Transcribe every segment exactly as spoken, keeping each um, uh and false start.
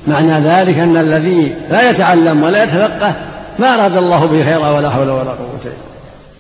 معنى ذلك أن الذي لا يتعلم ولا يتفقه ما أراد الله به خيرا ولا حول ولا قوة إلا بالله.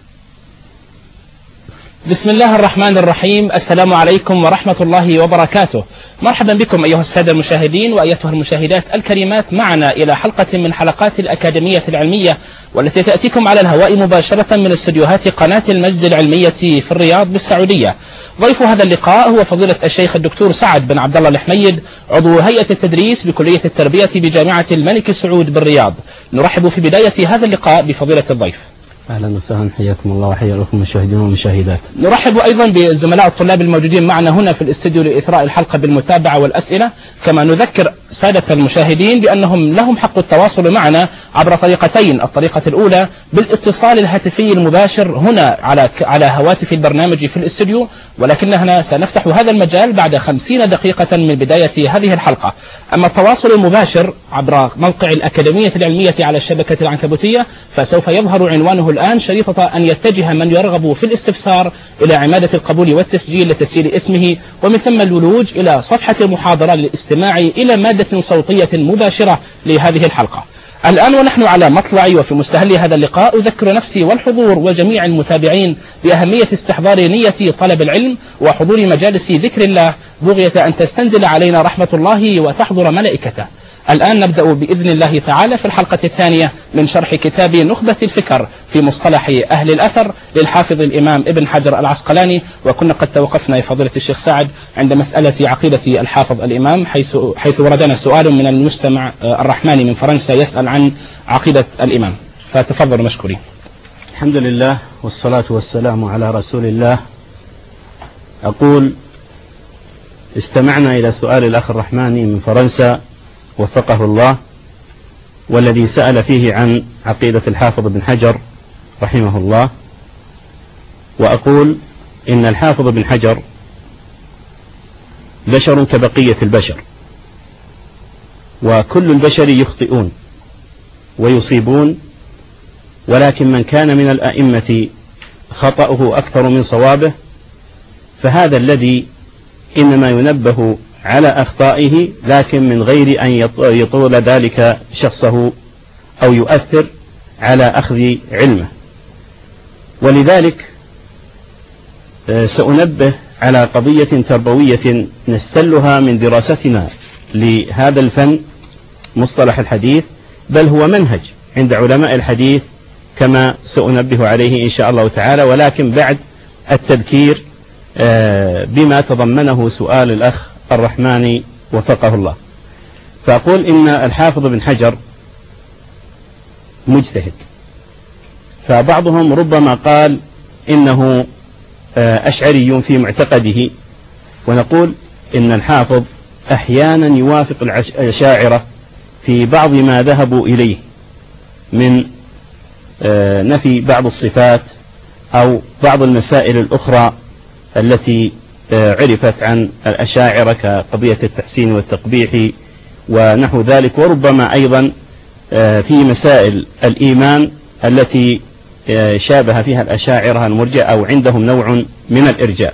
بسم الله الرحمن الرحيم. السلام عليكم ورحمة الله وبركاته. مرحبا بكم أيها السادة المشاهدين وأيتها المشاهدات الكريمات معنا إلى حلقة من حلقات الأكاديمية العلمية، والتي تأتيكم على الهواء مباشرة من استديوهات قناة المجد العلمية في الرياض بالسعودية. ضيف هذا اللقاء هو فضيلة الشيخ الدكتور سعد بن عبد الله الحميد، عضو هيئة التدريس بكلية التربية بجامعة الملك سعود بالرياض. نرحب في بداية هذا اللقاء بفضيلة الضيف. أهلا وسهلا، حياكم الله وحيا لكم المشاهدين والمشاهدات. نرحب أيضا بالزملاء الطلاب الموجودين معنا هنا في الاستديو لإثراء الحلقة بالمتابعة والأسئلة، كما نذكر سادة المشاهدين بأنهم لهم حق التواصل معنا عبر طريقتين. الطريقة الأولى بالاتصال الهاتفي المباشر هنا على على هواتف البرنامج في الاستديو، ولكننا سنفتح هذا المجال بعد خمسين دقيقة من بداية هذه الحلقة. أما التواصل المباشر عبر موقع الأكاديمية العلمية على الشبكة العنكبوتية فسوف يظهر عنوانه الآن، شريطة أن يتجه من يرغب في الاستفسار إلى عمادة القبول والتسجيل لتسجيل اسمه، ومن ثم الولوج إلى صفحة المحاضرة للاستماع إلى مادة صوتية مباشرة لهذه الحلقة. الآن ونحن على مطلع وفي مستهل هذا اللقاء أذكر نفسي والحضور وجميع المتابعين بأهمية استحضار نية طلب العلم وحضور مجالس ذكر الله، بغية أن تستنزل علينا رحمة الله وتحضر ملائكته. الآن نبدأ بإذن الله تعالى في الحلقة الثانية من شرح كتاب نخبة الفكر في مصطلح أهل الأثر للحافظ الإمام ابن حجر العسقلاني. وكنا قد توقفنا يا فضيلة الشيخ سعد عند مسألة عقيدة الحافظ الإمام، حيث حيث وردنا سؤال من المستمع الرحمن من فرنسا يسأل عن عقيدة الإمام، فتفضلوا مشكورين. الحمد لله والصلاة والسلام على رسول الله. أقول استمعنا إلى سؤال الأخ الرحماني من فرنسا وفقه الله، والذي سأل فيه عن عقيدة الحافظ بن حجر رحمه الله. وأقول إن الحافظ بن حجر بشر كبقية البشر، وكل البشر يخطئون ويصيبون، ولكن من كان من الأئمة خطأه أكثر من صوابه، فهذا الذي إنما ينبه على أخطائه، لكن من غير أن يطول ذلك شخصه أو يؤثر على أخذ علمه. ولذلك سأنبه على قضية تربوية نستلها من دراستنا لهذا الفن مصطلح الحديث، بل هو منهج عند علماء الحديث كما سأنبه عليه إن شاء الله تعالى، ولكن بعد التذكير بما تضمنه سؤال الأخ الرحمن وفقه الله. فأقول إن الحافظ بن حجر مجتهد، فبعضهم ربما قال إنه أشعري في معتقده، ونقول إن الحافظ أحيانا يوافق الأشاعرة في بعض ما ذهبوا إليه من نفي بعض الصفات أو بعض المسائل الأخرى التي عرفت عن الأشاعرة كقضية التحسين والتقبيح ونحو ذلك، وربما أيضا في مسائل الإيمان التي شابه فيها الأشاعرة المرجئة أو عندهم نوع من الإرجاء.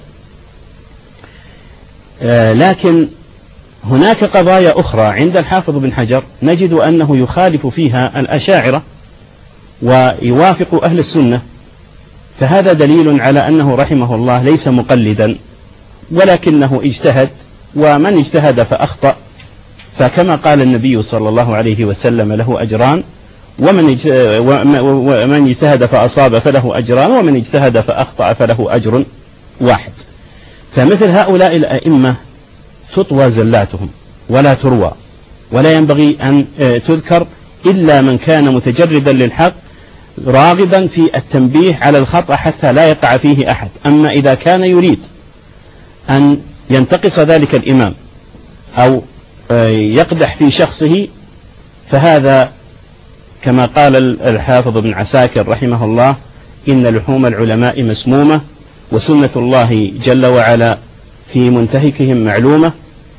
لكن هناك قضايا أخرى عند الحافظ بن حجر نجد أنه يخالف فيها الأشاعرة ويوافق أهل السنة، فهذا دليل على أنه رحمه الله ليس مقلدا، ولكنه اجتهد، ومن اجتهد فأخطأ فكما قال النبي صلى الله عليه وسلم له أجران، ومن اجتهد فأصاب فله أجران، ومن اجتهد فأخطأ فله أجر واحد. فمثل هؤلاء الأئمة تطوى زلاتهم ولا تروى، ولا ينبغي أن تذكر إلا من كان متجردا للحق راغبا في التنبيه على الخطأ حتى لا يقع فيه أحد. أما إذا كان يريد أن ينتقص ذلك الإمام أو يقدح في شخصه، فهذا كما قال الحافظ بن عساكر رحمه الله: إن لحوم العلماء مسمومة، وسنة الله جل وعلا في منتهكهم معلومة.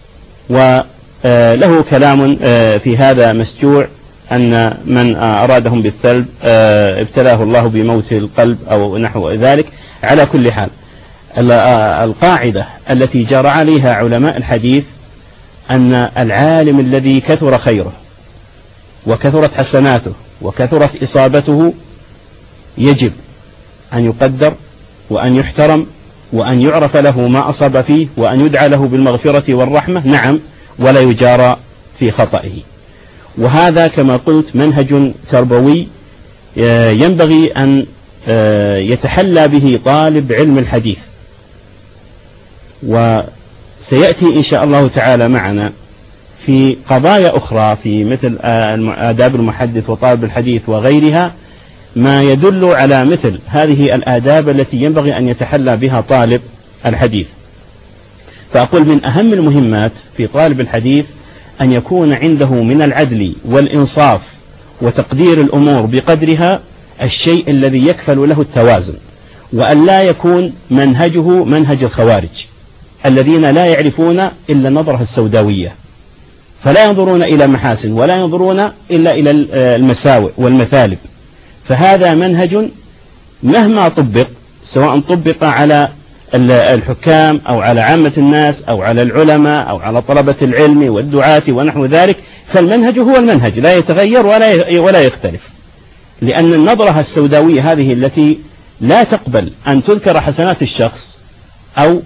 وله كلام في هذا مسجوع، أن من أرادهم بالثلب ابتلاه الله بموت القلب أو نحو ذلك. على كل حال، القاعدة التي جرى عليها علماء الحديث أن العالم الذي كثر خيره وكثرت حسناته وكثرت إصابته يجب أن يقدر وأن يحترم وأن يعرف له ما أصاب فيه وأن يدعى له بالمغفرة والرحمة، نعم، ولا يجارى في خطئه. وهذا كما قلت منهج تربوي ينبغي أن يتحلى به طالب علم الحديث. وسيأتي إن شاء الله تعالى معنا في قضايا أخرى في مثل آداب المحدث وطالب الحديث وغيرها ما يدل على مثل هذه الآداب التي ينبغي أن يتحلى بها طالب الحديث. فأقول من أهم المهمات في طالب الحديث أن يكون عنده من العدل والإنصاف وتقدير الأمور بقدرها الشيء الذي يكفل له التوازن، وأن لا يكون منهجه منهج الخوارج الذين لا يعرفون إلا النظرة السوداوية، فلا ينظرون إلى محاسن ولا ينظرون إلا إلى المساوئ والمثالب. فهذا منهج مهما طبق، سواء طبق على الحكام أو على عامة الناس أو على العلماء أو على طلبة العلم والدعاة ونحو ذلك، فالمنهج هو المنهج لا يتغير ولا ولا يختلف. لأن النظرة السوداوية هذه التي لا تقبل أن تذكر حسنات الشخص أو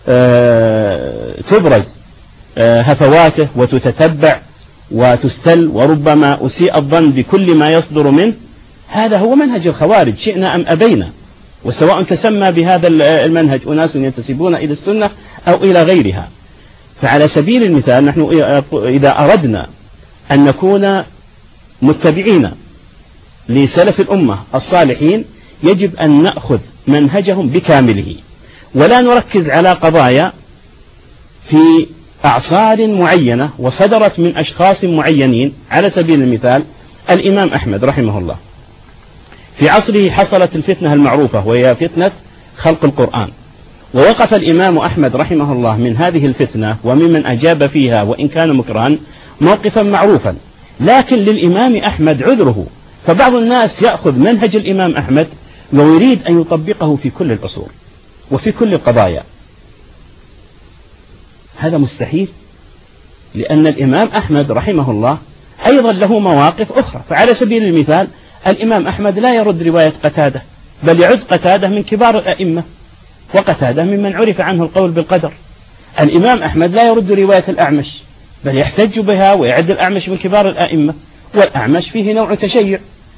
تبرز هفواته وتتتبع وتستل وربما أسيء الظن بكل ما يصدر منه، هذا هو منهج الخوارج شئنا أم أبينا. وسواء تسمى بهذا المنهج أناس ينتسبون إلى السنة أو إلى غيرها. فعلى سبيل المثال نحن إذا أردنا أن نكون متبعين لسلف الأمة الصالحين يجب أن نأخذ منهجهم بكامله، ولا نركز على قضايا في أعصار معينة وصدرت من أشخاص معينين. على سبيل المثال الإمام أحمد رحمه الله في عصره حصلت الفتنة المعروفة وهي فتنة خلق القرآن، ووقف الإمام أحمد رحمه الله من هذه الفتنة وممن أجاب فيها وإن كان مكرها موقفا معروفا، لكن للإمام أحمد عذره. فبعض الناس يأخذ منهج الإمام أحمد ويريد أن يطبقه في كل العصور وفي كل القضايا، هذا مستحيل، لأن الإمام أحمد رحمه الله أيضا له مواقف أخرى. فعلى سبيل المثال الإمام أحمد لا يرد رواية قتادة، بل يعد قتادة من كبار الأئمة، وقتادة ممن عرف عنه القول بالقدر. الإمام أحمد لا يرد رواية الأعمش، بل يحتج بها ويعد الأعمش من كبار الأئمة، والأعمش فيه نوع تشيع.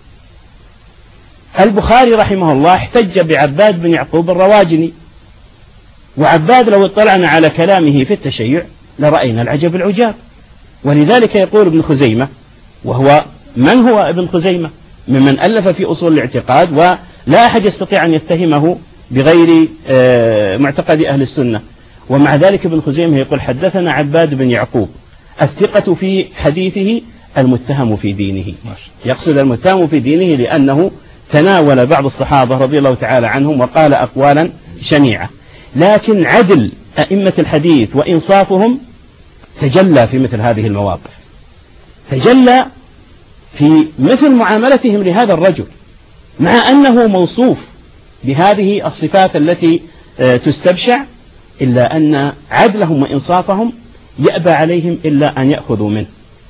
البخاري رحمه الله احتج بعباد بن يعقوب الرواجني، وعباد لو اطلعنا على كلامه في التشيع لرأينا العجب العجاب. ولذلك يقول ابن خزيمة، وهو من هو ابن خزيمة؟ ممن ألف في أصول الاعتقاد، ولا أحد يستطيع أن يتهمه بغير معتقد أهل السنة. ومع ذلك ابن خزيمة يقول حدثنا عباد بن يعقوب الثقة في حديثه المتهم في دينه. يقصد المتهم في دينه لأنه تناول بعض الصحابة رضي الله تعالى عنهم وقال أقوالا شنيعة، لكن عدل أئمة الحديث وإنصافهم تجلى في مثل هذه المواقف، تجلى في مثل معاملتهم لهذا الرجل، مع أنه موصوف بهذه الصفات التي تستبشع، إلا أن عدلهم وإنصافهم يأبى عليهم إلا أن يأخذوا منه،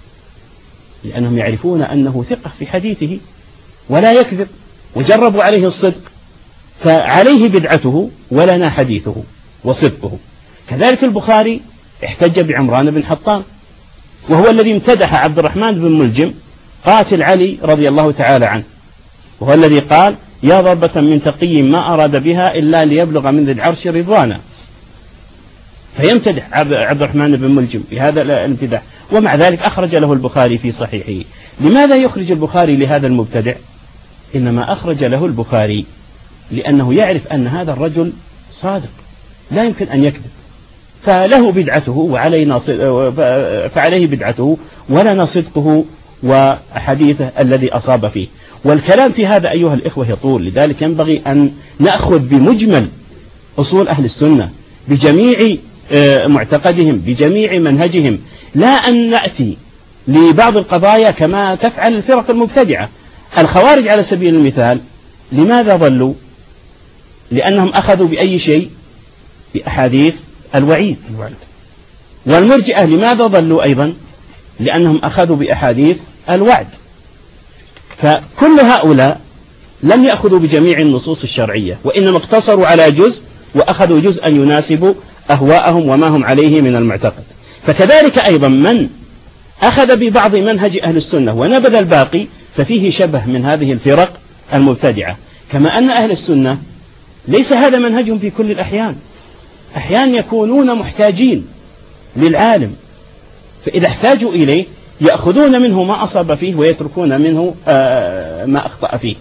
لأنهم يعرفون أنه ثقة في حديثه ولا يكذب، وجربوا عليه الصدق، فعليه بدعته ولنا حديثه وصدقه. كذلك البخاري احتج بعمران بن حطان، وهو الذي امتدح عبد الرحمن بن ملجم قاتل علي رضي الله تعالى عنه، وهو الذي قال يا ضربة من تقي ما أراد بها إلا ليبلغ من ذي العرش رضوانا. فيمتدح عبد الرحمن بن ملجم بهذا الامتداح، ومع ذلك أخرج له البخاري في صحيحه. لماذا يخرج البخاري لهذا المبتدع؟ إنما أخرج له البخاري لأنه يعرف أن هذا الرجل صادق لا يمكن أن يكذب، فله بدعته وعلينا فعليه بدعته ولنا صدقه وحديثه الذي أصاب فيه. والكلام في هذا أيها الإخوة يطول، لذلك ينبغي أن نأخذ بمجمل أصول أهل السنة بجميع معتقدهم بجميع منهجهم، لا أن نأتي لبعض القضايا كما تفعل الفرق المبتدعة. الخوارج على سبيل المثال لماذا ضلوا؟ لأنهم أخذوا بأي شيء؟ بأحاديث الوعيد، والمرجئة لماذا ضلوا أيضا؟ لأنهم أخذوا بأحاديث الوعد. فكل هؤلاء لم يأخذوا بجميع النصوص الشرعية، وإنما اقتصروا على جزء وأخذوا جزءا يناسب أهواءهم وما هم عليه من المعتقد. فكذلك أيضا من أخذ ببعض منهج أهل السنة ونبذ الباقي ففيه شبه من هذه الفرق المبتدعة. كما أن أهل السنة ليس هذا منهجهم في كل الأحيان، أحيانا يكونون محتاجين للعالم، فإذا احتاجوا إليه يأخذون منه ما أصاب فيه ويتركون منه ما أخطأ فيه،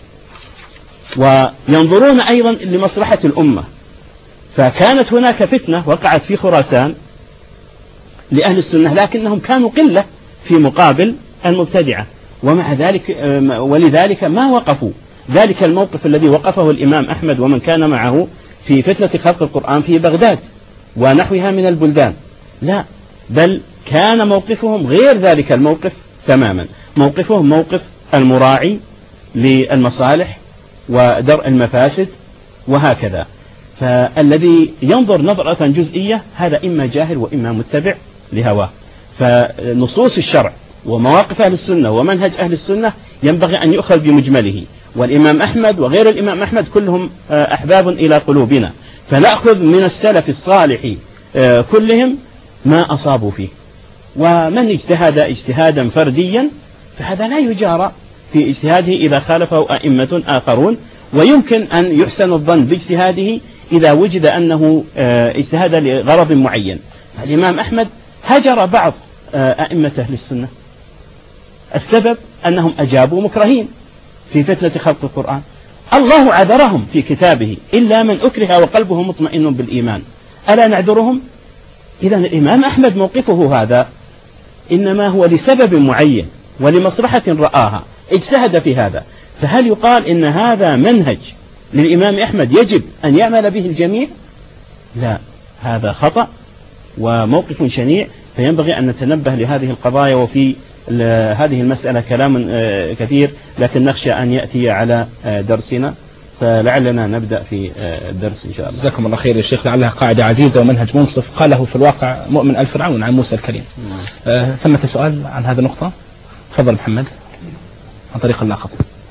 وينظرون أيضا لمصلحة الأمة. فكانت هناك فتنة وقعت في خراسان لأهل السنة، لكنهم كانوا قلة في مقابل المبتدعة، ومع ذلك ولذلك ما وقفوا ذلك الموقف الذي وقفه الإمام أحمد ومن كان معه في فتنة خلق القرآن في بغداد ونحوها من البلدان، لا، بل كان موقفهم غير ذلك الموقف تماما. موقفهم موقف المراعي للمصالح ودرء المفاسد وهكذا. فالذي ينظر نظرة جزئية هذا إما جاهل وإما متبع لهواه. فنصوص الشرع ومواقف أهل السنة ومنهج أهل السنة ينبغي أن يؤخذ بمجمله، والإمام أحمد وغير الإمام أحمد كلهم أحباب إلى قلوبنا، فنأخذ من السلف الصالح كلهم ما أصابوا فيه. ومن اجتهد اجتهادا فرديا فهذا لا يجارى في اجتهاده إذا خالفه أئمة آخرون، ويمكن أن يحسن الظن باجتهاده إذا وجد أنه اجتهاد لغرض معين. فالإمام أحمد هجر بعض أئمة أهل السنة، السبب أنهم أجابوا مكرهين في فتنة خلق القرآن، الله عذرهم في كتابه إلا من أكره وقلبه مطمئن بالإيمان، ألا نعذرهم؟ إذن الإمام أحمد موقفه هذا إنما هو لسبب معين ولمصلحة رآها اجتهد في هذا. فهل يقال إن هذا منهج للإمام أحمد يجب أن يعمل به الجميع؟ لا، هذا خطأ وموقف شنيع. فينبغي أن نتنبه لهذه القضايا. وفي هذه المسألة كلام كثير، لكن نخشى أن يأتي على درسنا، فلعلنا نبدأ في الدرس إن شاء الله. جزاكم الله خير يا شيخ. لعلها قاعدة عزيزة ومنهج منصف قاله في الواقع مؤمن آل فرعون عن موسى الكريم. آه ثمة سؤال عن هذه النقطة؟ تفضل محمد عن طريق اللاقط.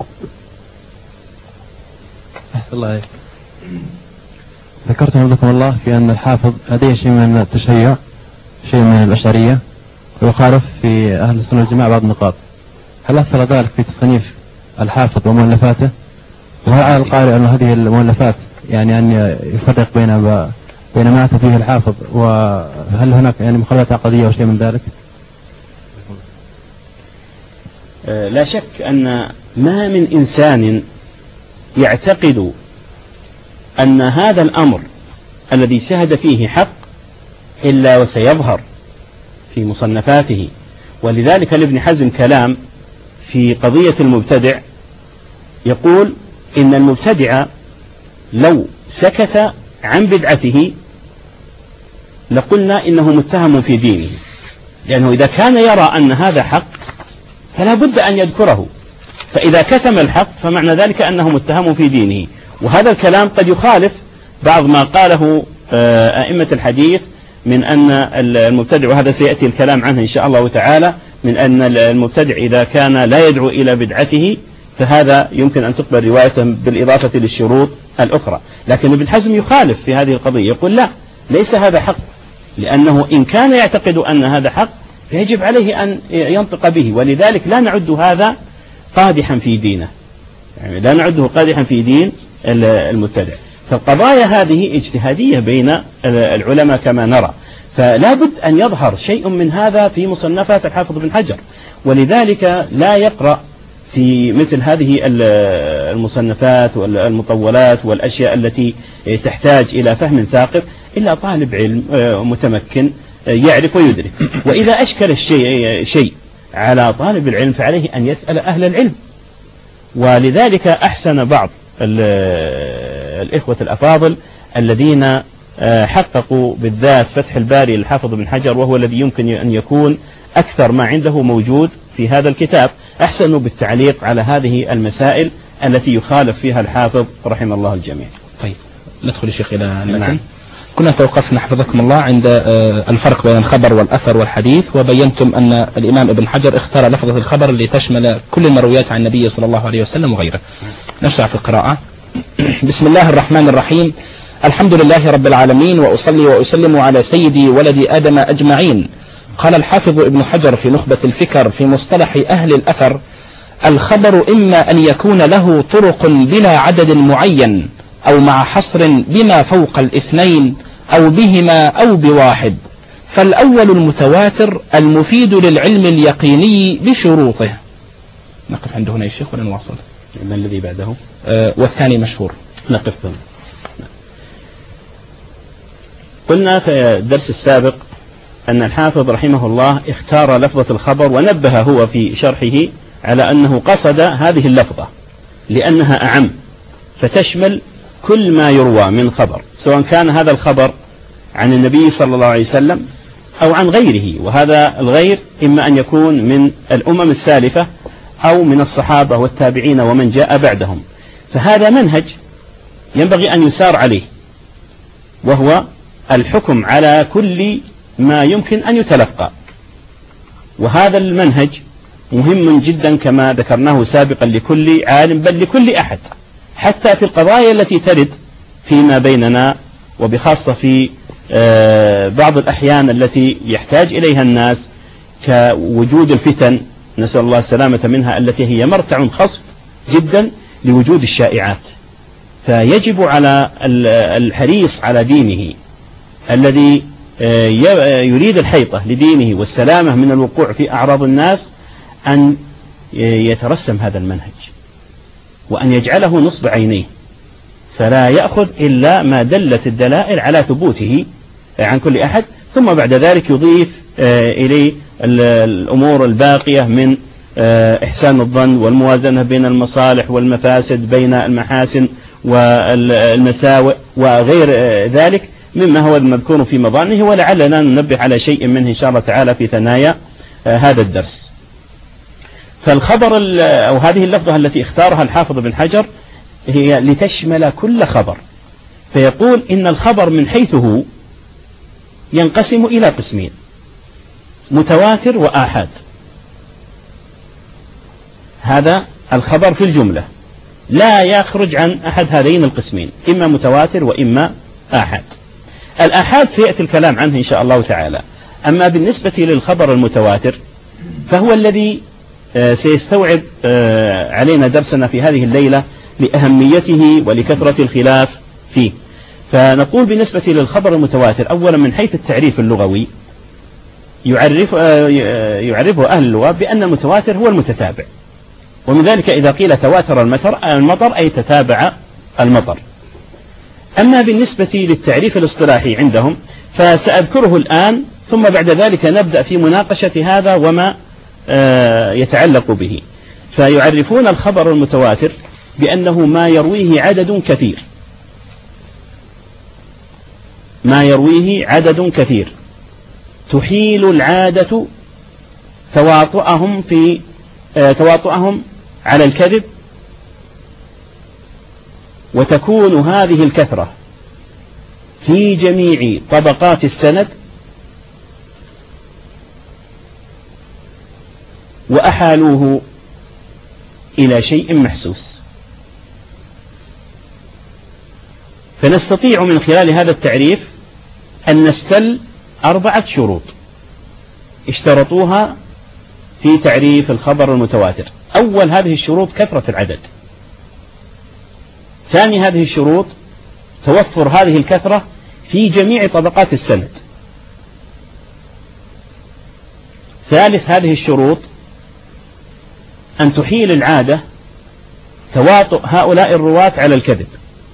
أحسن الله عليك. ذكرتم رحمكم الله في أن الحافظ لديه شيء من التشيع، شيء من الأشعرية، ويخالف في أهل السنة والجماعة بعض النقاط. هل أثر ذلك في تصنيف الحافظ ومؤلفاته؟ وهل على القارئ أن هذه المؤلفات يعني أن يفرق بين بين ما أتى فيه الحافظ، وهل هناك يعني مخالفات عقدية أو شيء من ذلك؟ لا شك أن ما من إنسان يعتقد أن هذا الأمر الذي اجتهد فيه حق إلا وسيظهر في مصنفاته. ولذلك لابن حزم كلام في قضية المبتدع، يقول إن المبتدع لو سكت عن بدعته لقلنا إنه متهم في دينه، لأنه إذا كان يرى أن هذا حق فلا بد أن يذكره، فإذا كتم الحق فمعنى ذلك أنه متهم في دينه. وهذا الكلام قد يخالف بعض ما قاله أئمة الحديث من أن المبتدع، وهذا سيأتي الكلام عنه إن شاء الله تعالى، من أن المبتدع إذا كان لا يدعو إلى بدعته فهذا يمكن أن تقبل روايته بالإضافة للشروط الأخرى. لكن ابن حزم يخالف في هذه القضية، يقول لا، ليس هذا حق، لأنه إن كان يعتقد أن هذا حق فيجب عليه أن ينطق به، ولذلك لا نعد هذا قادحا في دينه، يعني لا نعده قادحا في دين المبتدع. فالقضايا هذه اجتهادية بين العلماء كما نرى، فلا بد أن يظهر شيء من هذا في مصنفات الحافظ بن حجر. ولذلك لا يقرأ في مثل هذه المصنفات والمطولات والأشياء التي تحتاج إلى فهم ثاقب إلا طالب علم متمكن يعرف ويدرك. وإذا أشكل الشيء شيء على طالب العلم فعليه أن يسأل أهل العلم. ولذلك أحسن بعض الإخوة الأفاضل الذين حققوا بالذات فتح الباري للحافظ بن حجر، وهو الذي يمكن أن يكون أكثر ما عنده موجود في هذا الكتاب، أحسنوا بالتعليق على هذه المسائل التي يخالف فيها الحافظ رحمه الله الجميع. طيب ندخل الشيخ إلى المتن. كنا توقفنا حفظكم الله عند الفرق بين الخبر والأثر والحديث، وبينتم أن الإمام ابن حجر اختار لفظة الخبر اللي تشمل كل المرويات عن النبي صلى الله عليه وسلم وغيره. نشرع في القراءة. بسم الله الرحمن الرحيم. الحمد لله رب العالمين، وأصلي وأسلم على سيدي ولد آدم أجمعين. قال الحافظ ابن حجر في نخبة الفكر في مصطلح أهل الأثر: الخبر إما أن يكون له طرق بلا عدد معين، أو مع حصر بما فوق الاثنين، أو بهما أو بواحد. فالأول المتواتر المفيد للعلم اليقيني بشروطه. نقف عنده هنا يا شيخ ولا نواصل؟ ما الذي بعده؟ آه والثاني مشهور. نقف هنا. قلنا في الدرس السابق أن الحافظ رحمه الله اختار لفظة الخبر، ونبه هو في شرحه على أنه قصد هذه اللفظة لأنها أعم، فتشمل كل ما يروى من خبر، سواء كان هذا الخبر عن النبي صلى الله عليه وسلم أو عن غيره، وهذا الغير إما أن يكون من الأمم السالفة أو من الصحابة والتابعين ومن جاء بعدهم. فهذا منهج ينبغي أن يسار عليه، وهو الحكم على كل ما يمكن أن يتلقى، وهذا المنهج مهم جدا كما ذكرناه سابقا لكل عالم، بل لكل أحد، حتى في القضايا التي ترد فيما بيننا، وبخاصة في بعض الأحيان التي يحتاج إليها الناس كوجود الفتن، نسأل الله السلامة منها، التي هي مرتع خصب جدا لوجود الشائعات. فيجب على الحريص على دينه الذي يريد الحيطة لدينه والسلامة من الوقوع في أعراض الناس أن يترسم هذا المنهج، وأن يجعله نصب عينيه، فلا يأخذ إلا ما دلت الدلائل على ثبوته عن كل أحد، ثم بعد ذلك يضيف إليه الأمور الباقية من إحسان الظن والموازنة بين المصالح والمفاسد، بين المحاسن والمساوئ وغير ذلك مما هو المذكور في مظانه، ولعلنا ننبه على شيء منه إن شاء الله تعالى في ثنايا هذا الدرس. فالخبر أو هذه اللفظة التي اختارها الحافظ بن حجر هي لتشمل كل خبر، فيقول إن الخبر من حيثه ينقسم إلى قسمين: متواتر وآحاد. هذا الخبر في الجملة لا يخرج عن أحد هذين القسمين، إما متواتر وإما آحاد. الآحاد سيأتي الكلام عنه إن شاء الله تعالى. أما بالنسبة للخبر المتواتر فهو الذي سيستوعب علينا درسنا في هذه الليلة لأهميته ولكثرة الخلاف فيه. فنقول بالنسبة للخبر المتواتر أولا من حيث التعريف اللغوي يعرف يعرفه أهل اللغة بأن المتواتر هو المتتابع، ومن ذلك إذا قيل تواتر المطر المطر أي تتابع المطر. أما بالنسبة للتعريف الاصطلاحي عندهم فسأذكره الآن، ثم بعد ذلك نبدأ في مناقشة هذا وما يتعلق به. فيعرفون الخبر المتواتر بأنه ما يرويه عدد كثير، ما يرويه عدد كثير تحيل العادة تواطؤهم في تواطؤهم على الكذب، وتكون هذه الكثرة في جميع طبقات السند، وأحالوه إلى شيء محسوس. فنستطيع من خلال هذا التعريف أن نستل أربعة شروط اشترطوها في تعريف الخبر المتواتر. أول هذه الشروط كثرة العدد. ثاني هذه الشروط توفر هذه الكثرة في جميع طبقات السند. ثالث هذه الشروط أن تحيل العادة تواطؤ هؤلاء الرواة على الكذب.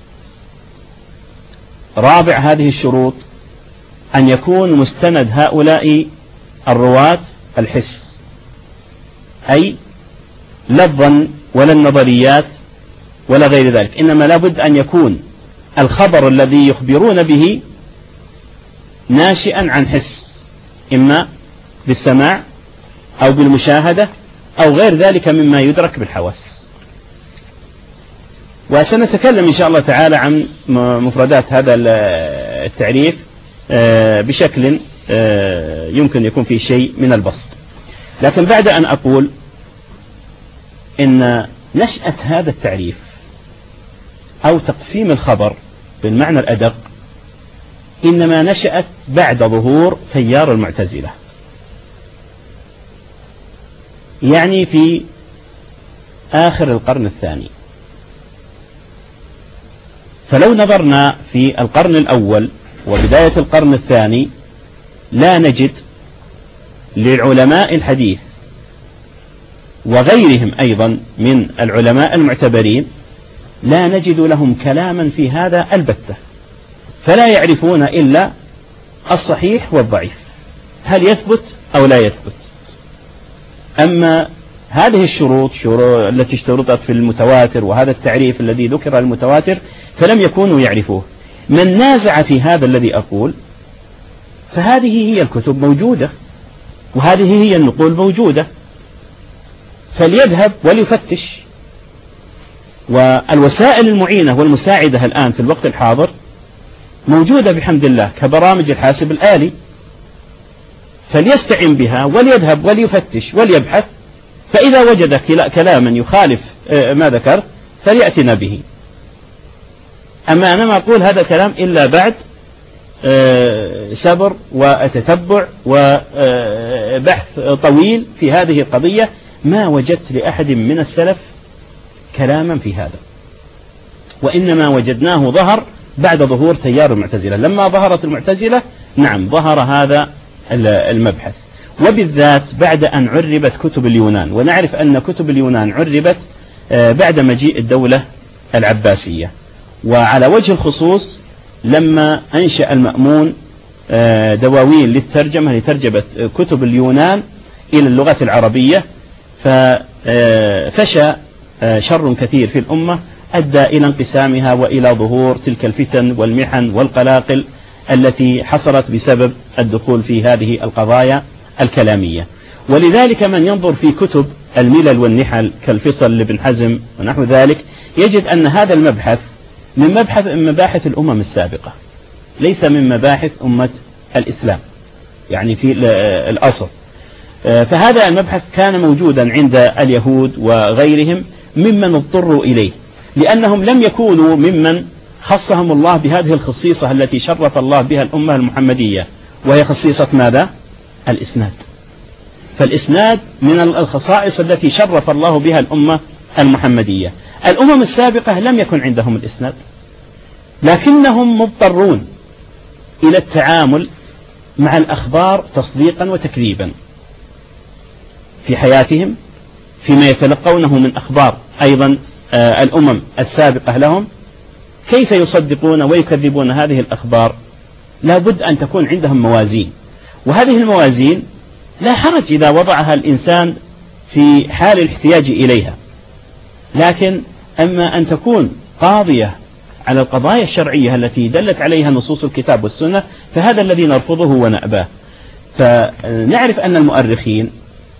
رابع هذه الشروط أن يكون مستند هؤلاء الرواة الحس، أي لفظا ولا النظريات ولا غير ذلك، إنما لابد أن يكون الخبر الذي يخبرون به ناشئا عن حس، إما بالسماع أو بالمشاهدة أو غير ذلك مما يدرك بالحواس. وسنتكلم إن شاء الله تعالى عن مفردات هذا التعريف بشكل يمكن يكون فيه شيء من البسط. لكن بعد أن أقول إن نشأة هذا التعريف أو تقسيم الخبر بالمعنى الأدق إنما نشأت بعد ظهور تيار المعتزلة، يعني في آخر القرن الثاني. فلو نظرنا في القرن الأول وبداية القرن الثاني لا نجد للعلماء الحديث وغيرهم أيضا من العلماء المعتبرين لا نجد لهم كلاما في هذا البتة، فلا يعرفون إلا الصحيح والضعيف، هل يثبت أو لا يثبت. أما هذه الشروط شروط التي اشترطت في المتواتر وهذا التعريف الذي ذكر المتواتر فلم يكونوا يعرفوه. من نازع في هذا الذي أقول فهذه هي الكتب موجودة وهذه هي النقول موجودة، فليذهب وليفتش. والوسائل المعينة والمساعدة الآن في الوقت الحاضر موجودة بحمد الله كبرامج الحاسب الآلي، فليستعن بها وليذهب وليفتش وليبحث، فإذا وجد كلاما يخالف ما ذكر فليأتنا به. أما أنا ما أقول هذا الكلام إلا بعد سبر وتتبع وبحث طويل في هذه القضية، ما وجدت لأحد من السلف كلاما في هذا، وإنما وجدناه ظهر بعد ظهور تيار المعتزلة. لما ظهرت المعتزلة نعم ظهر هذا المبحث، وبالذات بعد أن عربت كتب اليونان. ونعرف أن كتب اليونان عربت بعد مجيء الدولة العباسية، وعلى وجه الخصوص لما أنشأ المأمون دواوين للترجمة لترجمة كتب اليونان إلى اللغة العربية، ففشى شر كثير في الأمة أدى إلى انقسامها وإلى ظهور تلك الفتن والمحن والقلاقل التي حصلت بسبب الدخول في هذه القضايا الكلامية. ولذلك من ينظر في كتب الملل والنحل كالفصل لابن حزم ونحو ذلك يجد أن هذا المبحث من مبحث من مباحث الأمم السابقة، ليس من مباحث أمة الإسلام يعني في الأصل. فهذا المبحث كان موجودا عند اليهود وغيرهم ممن اضطروا إليه، لأنهم لم يكونوا ممن خصهم الله بهذه الخصيصة التي شرف الله بها الأمة المحمدية، وهي خصيصة ماذا؟ الإسناد. فالإسناد من الخصائص التي شرف الله بها الأمة المحمدية. الأمم السابقة لم يكن عندهم الإسناد، لكنهم مضطرون إلى التعامل مع الأخبار تصديقا وتكذيبا في حياتهم، فيما يتلقونه من أخبار أيضا الأمم السابقة لهم. كيف يصدقون ويكذبون هذه الأخبار؟ لا بد أن تكون عندهم موازين، وهذه الموازين لا حرج إذا وضعها الإنسان في حال الاحتياج إليها، لكن أما أن تكون قاضية على القضايا الشرعية التي دلت عليها نصوص الكتاب والسنة فهذا الذي نرفضه ونأباه. فنعرف أن المؤرخين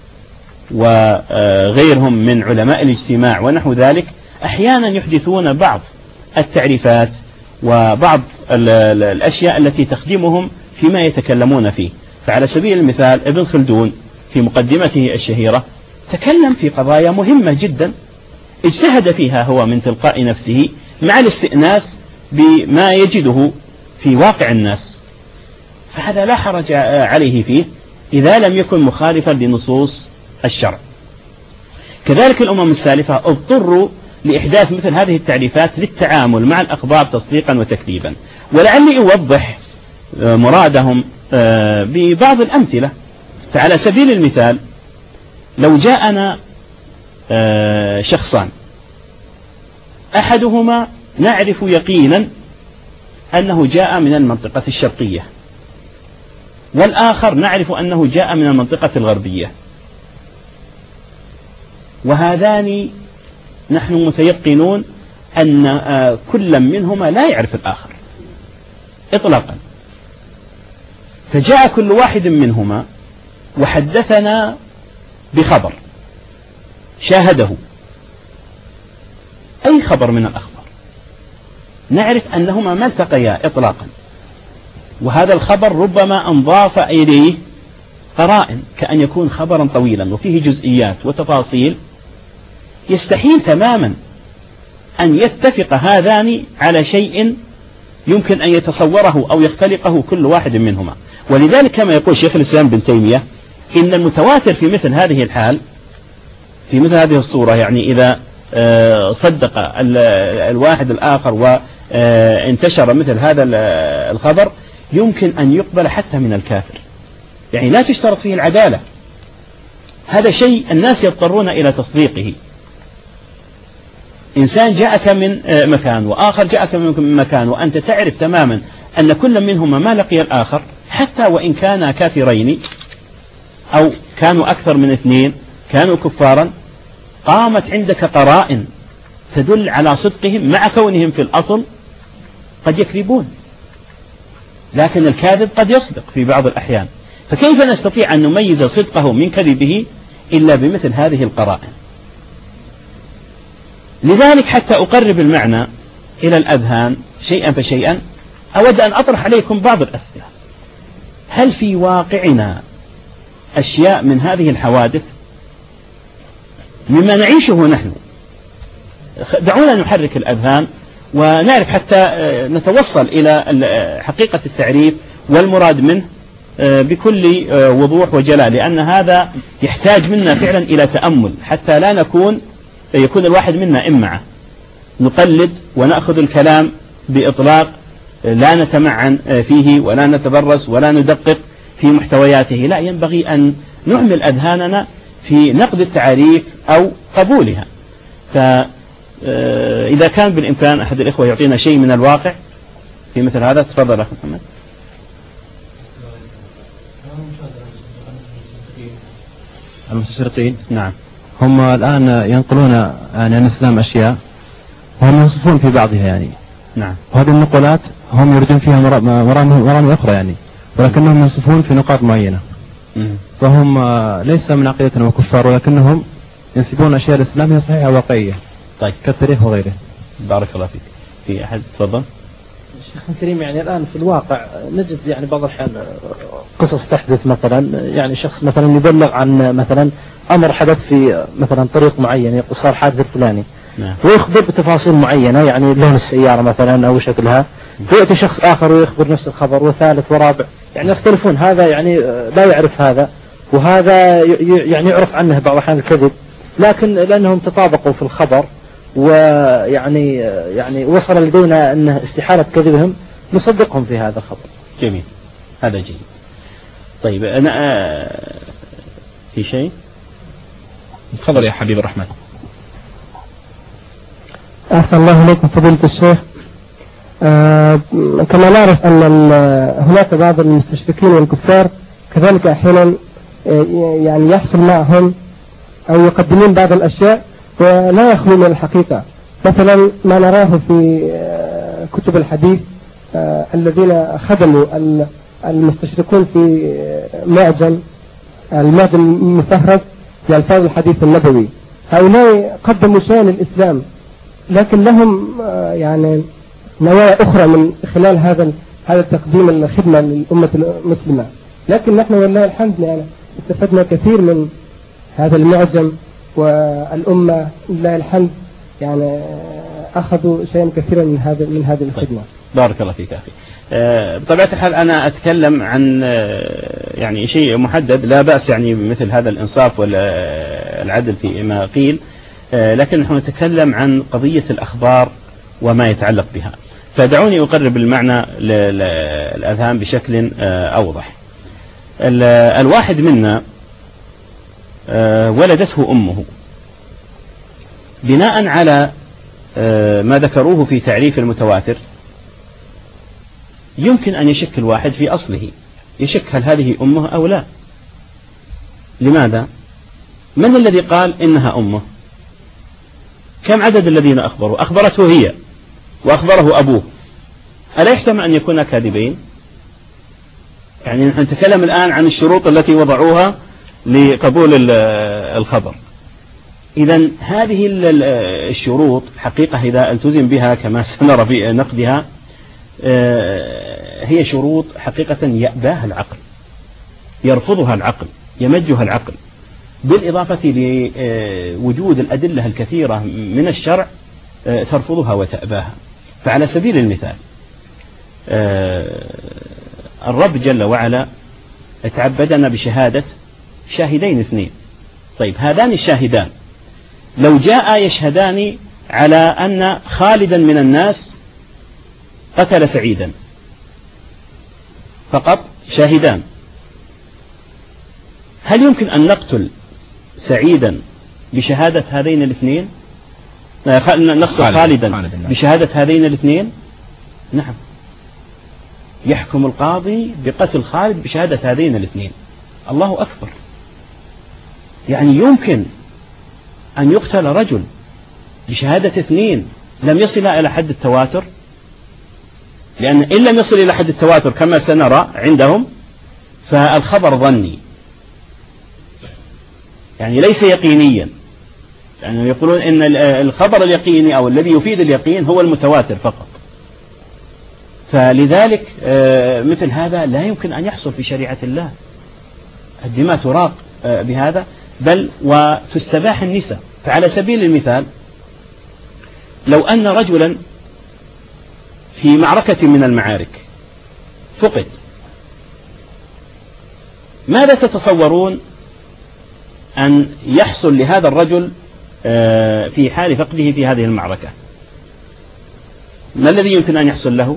وغيرهم من علماء الاجتماع ونحو ذلك أحيانا يحدثون بعض التعريفات وبعض الأشياء التي تخدمهم فيما يتكلمون فيه. فعلى سبيل المثال ابن خلدون في مقدمته الشهيرة تكلم في قضايا مهمة جدا اجتهد فيها هو من تلقاء نفسه مع الاستئناس بما يجده في واقع الناس، فهذا لا حرج عليه فيه إذا لم يكن مخالفا لنصوص الشرع. كذلك الأمم السالفة اضطروا لإحداث مثل هذه التعريفات للتعامل مع الأخبار تصديقا وتكذيبا. ولعلي أوضح مرادهم ببعض الأمثلة. فعلى سبيل المثال لو جاءنا شخصان، أحدهما نعرف يقينا أنه جاء من المنطقة الشرقية، والآخر نعرف أنه جاء من المنطقة الغربية، وهذان نحن متيقنون أن كل منهما لا يعرف الآخر إطلاقا، فجاء كل واحد منهما وحدثنا بخبر شاهده، أي خبر من الأخبار، نعرف أنهما ما التقيا إطلاقا، وهذا الخبر ربما أنضاف إليه قرائن كأن يكون خبرا طويلا وفيه جزئيات وتفاصيل، يستحيل تماما أن يتفق هذان على شيء يمكن أن يتصوره أو يختلقه كل واحد منهما. ولذلك كما يقول شيخ الإسلام ابن تيمية إن المتواتر في مثل هذه الحال، في مثل هذه الصورة، يعني إذا صدق الواحد الآخر وانتشر مثل هذا الخبر، يمكن أن يقبل حتى من الكافر، يعني لا تشترط فيه العدالة. هذا شيء الناس يضطرون إلى تصديقه. إنسان جاءك من مكان وآخر جاءك من مكان، وأنت تعرف تماما أن كل منهما ما لقي الآخر، حتى وإن كانا كافرين أو كانوا أكثر من اثنين كانوا كفارا، قامت عندك قرائن تدل على صدقهم مع كونهم في الأصل قد يكذبون، لكن الكاذب قد يصدق في بعض الأحيان. فكيف نستطيع أن نميز صدقه من كذبه إلا بمثل هذه القرائن؟ لذلك حتى أقرب المعنى إلى الأذهان شيئا فشيئا، أود أن أطرح عليكم بعض الأسئلة. هل في واقعنا أشياء من هذه الحوادث مما نعيشه نحن؟ دعونا نحرك الأذهان ونعرف حتى نتوصل إلى حقيقة التعريف والمراد منه بكل وضوح وجلاء، لأن هذا يحتاج منا فعلا إلى تأمل حتى لا نكون يكون الواحد منا إمعة نقلد ونأخذ الكلام بإطلاق، لا نتمعن فيه ولا نتبرس ولا ندقق في محتوياته. لا، ينبغي أن نعمل أذهاننا في نقد التعاريف أو قبولها. فإذا كان بالإمكان أحد الإخوة يعطينا شيء من الواقع في مثل هذا، تفضل أخي محمد. المستشرقين نعم، هم الآن ينقلون يعني عن الإسلام أشياء وهم ينصفون في بعضها يعني. نعم. وهذه النقولات هم يريدون فيها مرامي أخرى يعني، ولكنهم ينصفون في نقاط معينة. مم. فهم ليس من عقيدتنا وكفار، ولكنهم ينسبون أشياء الإسلام هي صحيحة واقعية. طيب، كالتاريخ وغيره. بارك الله فيك. في أحد؟ تفضل. شيخ الكريم، يعني الآن في الواقع نجد يعني بعض الأحيان قصص تحدث، مثلا يعني شخص مثلا يبلغ عن مثلا أمر حدث في مثلا طريق معين، يقول صار حادث الفلاني. نعم. ويخبر بتفاصيل معينة، يعني لون السيارة مثلا أو شكلها. ويأتي شخص آخر ويخبر نفس الخبر، وثالث ورابع، يعني يختلفون. هذا يعني لا يعرف هذا، وهذا يعني يعرف عنه بعض الأحيان الكذب، لكن لأنهم تطابقوا في الخبر ويعني يعني وصل لدينا أن استحالة كذبهم، نصدقهم في هذا الخبر. جميل، هذا جيد. طيب، أنا في شيء؟ تفضل يا حبيب الرحمن. أحسن الله إليكم فضيلة الشيخ. آه كما نعرف أن هناك بعض المستشركين والكفار كذلك أحيانا يعني يحصل معهم أو يقدمون بعض الأشياء ولا يخلو من الحقيقة. مثلا ما نراه في كتب الحديث آه الذين خدموا المستشركون في معجم المعجم المفهرس لألفاظ الحديث النبوي، هؤلاء قدموا شيئا للإسلام، لكن لهم آه يعني نوايا أخرى من خلال هذا هذا التقديم الخدمة للأمة المسلمة. لكن نحن والله الحمد يعني استفدنا كثير من هذا المعجم، والأمة لله الحمد يعني أخذوا شيئا كثيرا من هذا من هذه الخدمة. بارك الله فيك أخي. بطبيعة الحال أنا أتكلم عن يعني شيء محدد، لا بأس يعني مثل هذا الإنصاف والعدل في ما قيل، لكن نحن نتكلم عن قضية الأخبار وما يتعلق بها. فدعوني أقرب المعنى للأذهان بشكل أوضح. الواحد منا ولدته أمه، بناء على ما ذكروه في تعريف المتواتر يمكن أن يشك الواحد في أصله، يشك هل هذه أمه أو لا. لماذا؟ من الذي قال إنها أمه؟ كم عدد الذين أخبروا؟ أخبرته هي وأخبره أبوه، ألا يحتمل أن يكون كاذبين؟ يعني نحن نتكلم الآن عن الشروط التي وضعوها لقبول الخبر. إذن هذه الشروط حقيقة إذا التزم بها كما سنرى في نقدها هي شروط حقيقة يأباها العقل، يرفضها العقل، يمجها العقل، بالإضافة لوجود الأدلة الكثيرة من الشرع ترفضها وتأباها. فعلى سبيل المثال الرب جل وعلا تعبدنا بشهادة شاهدين اثنين. طيب هذان الشاهدان لو جاء يشهدان على أن خالدا من الناس قتل سعيدا فقط، شاهدان، هل يمكن أن نقتل سعيدا بشهادة هذين الاثنين؟ نقتل خالدا بشهادة هذين الاثنين؟ نعم، يحكم القاضي بقتل خالد بشهادة هذين الاثنين. الله أكبر. يعني يمكن أن يقتل رجل بشهادة اثنين لم يصل إلى حد التواتر، لأن إن لم يصل إلى حد التواتر كما سنرى عندهم فالخبر ظني، يعني ليس يقينيا، لأنهم يعني يقولون إن الخبر اليقيني أو الذي يفيد اليقين هو المتواتر فقط. فلذلك مثل هذا لا يمكن أن يحصل في شريعة الله. الدماء تراق بهذا، بل وتستباح النساء. فعلى سبيل المثال لو أن رجلا في معركة من المعارك فقد، ماذا تتصورون أن يحصل لهذا الرجل في حال فقده في هذه المعركة؟ ما الذي يمكن أن يحصل له؟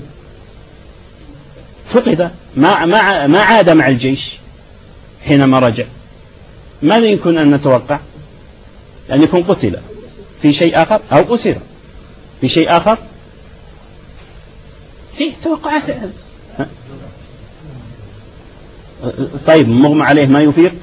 فقد، ما ما ما عاد مع الجيش حينما رجع. ماذا يمكن أن نتوقع؟ أن يكون قتل في شيء آخر أو أسر في شيء آخر. في توقعات. طيب مغمى عليه ما يفيق.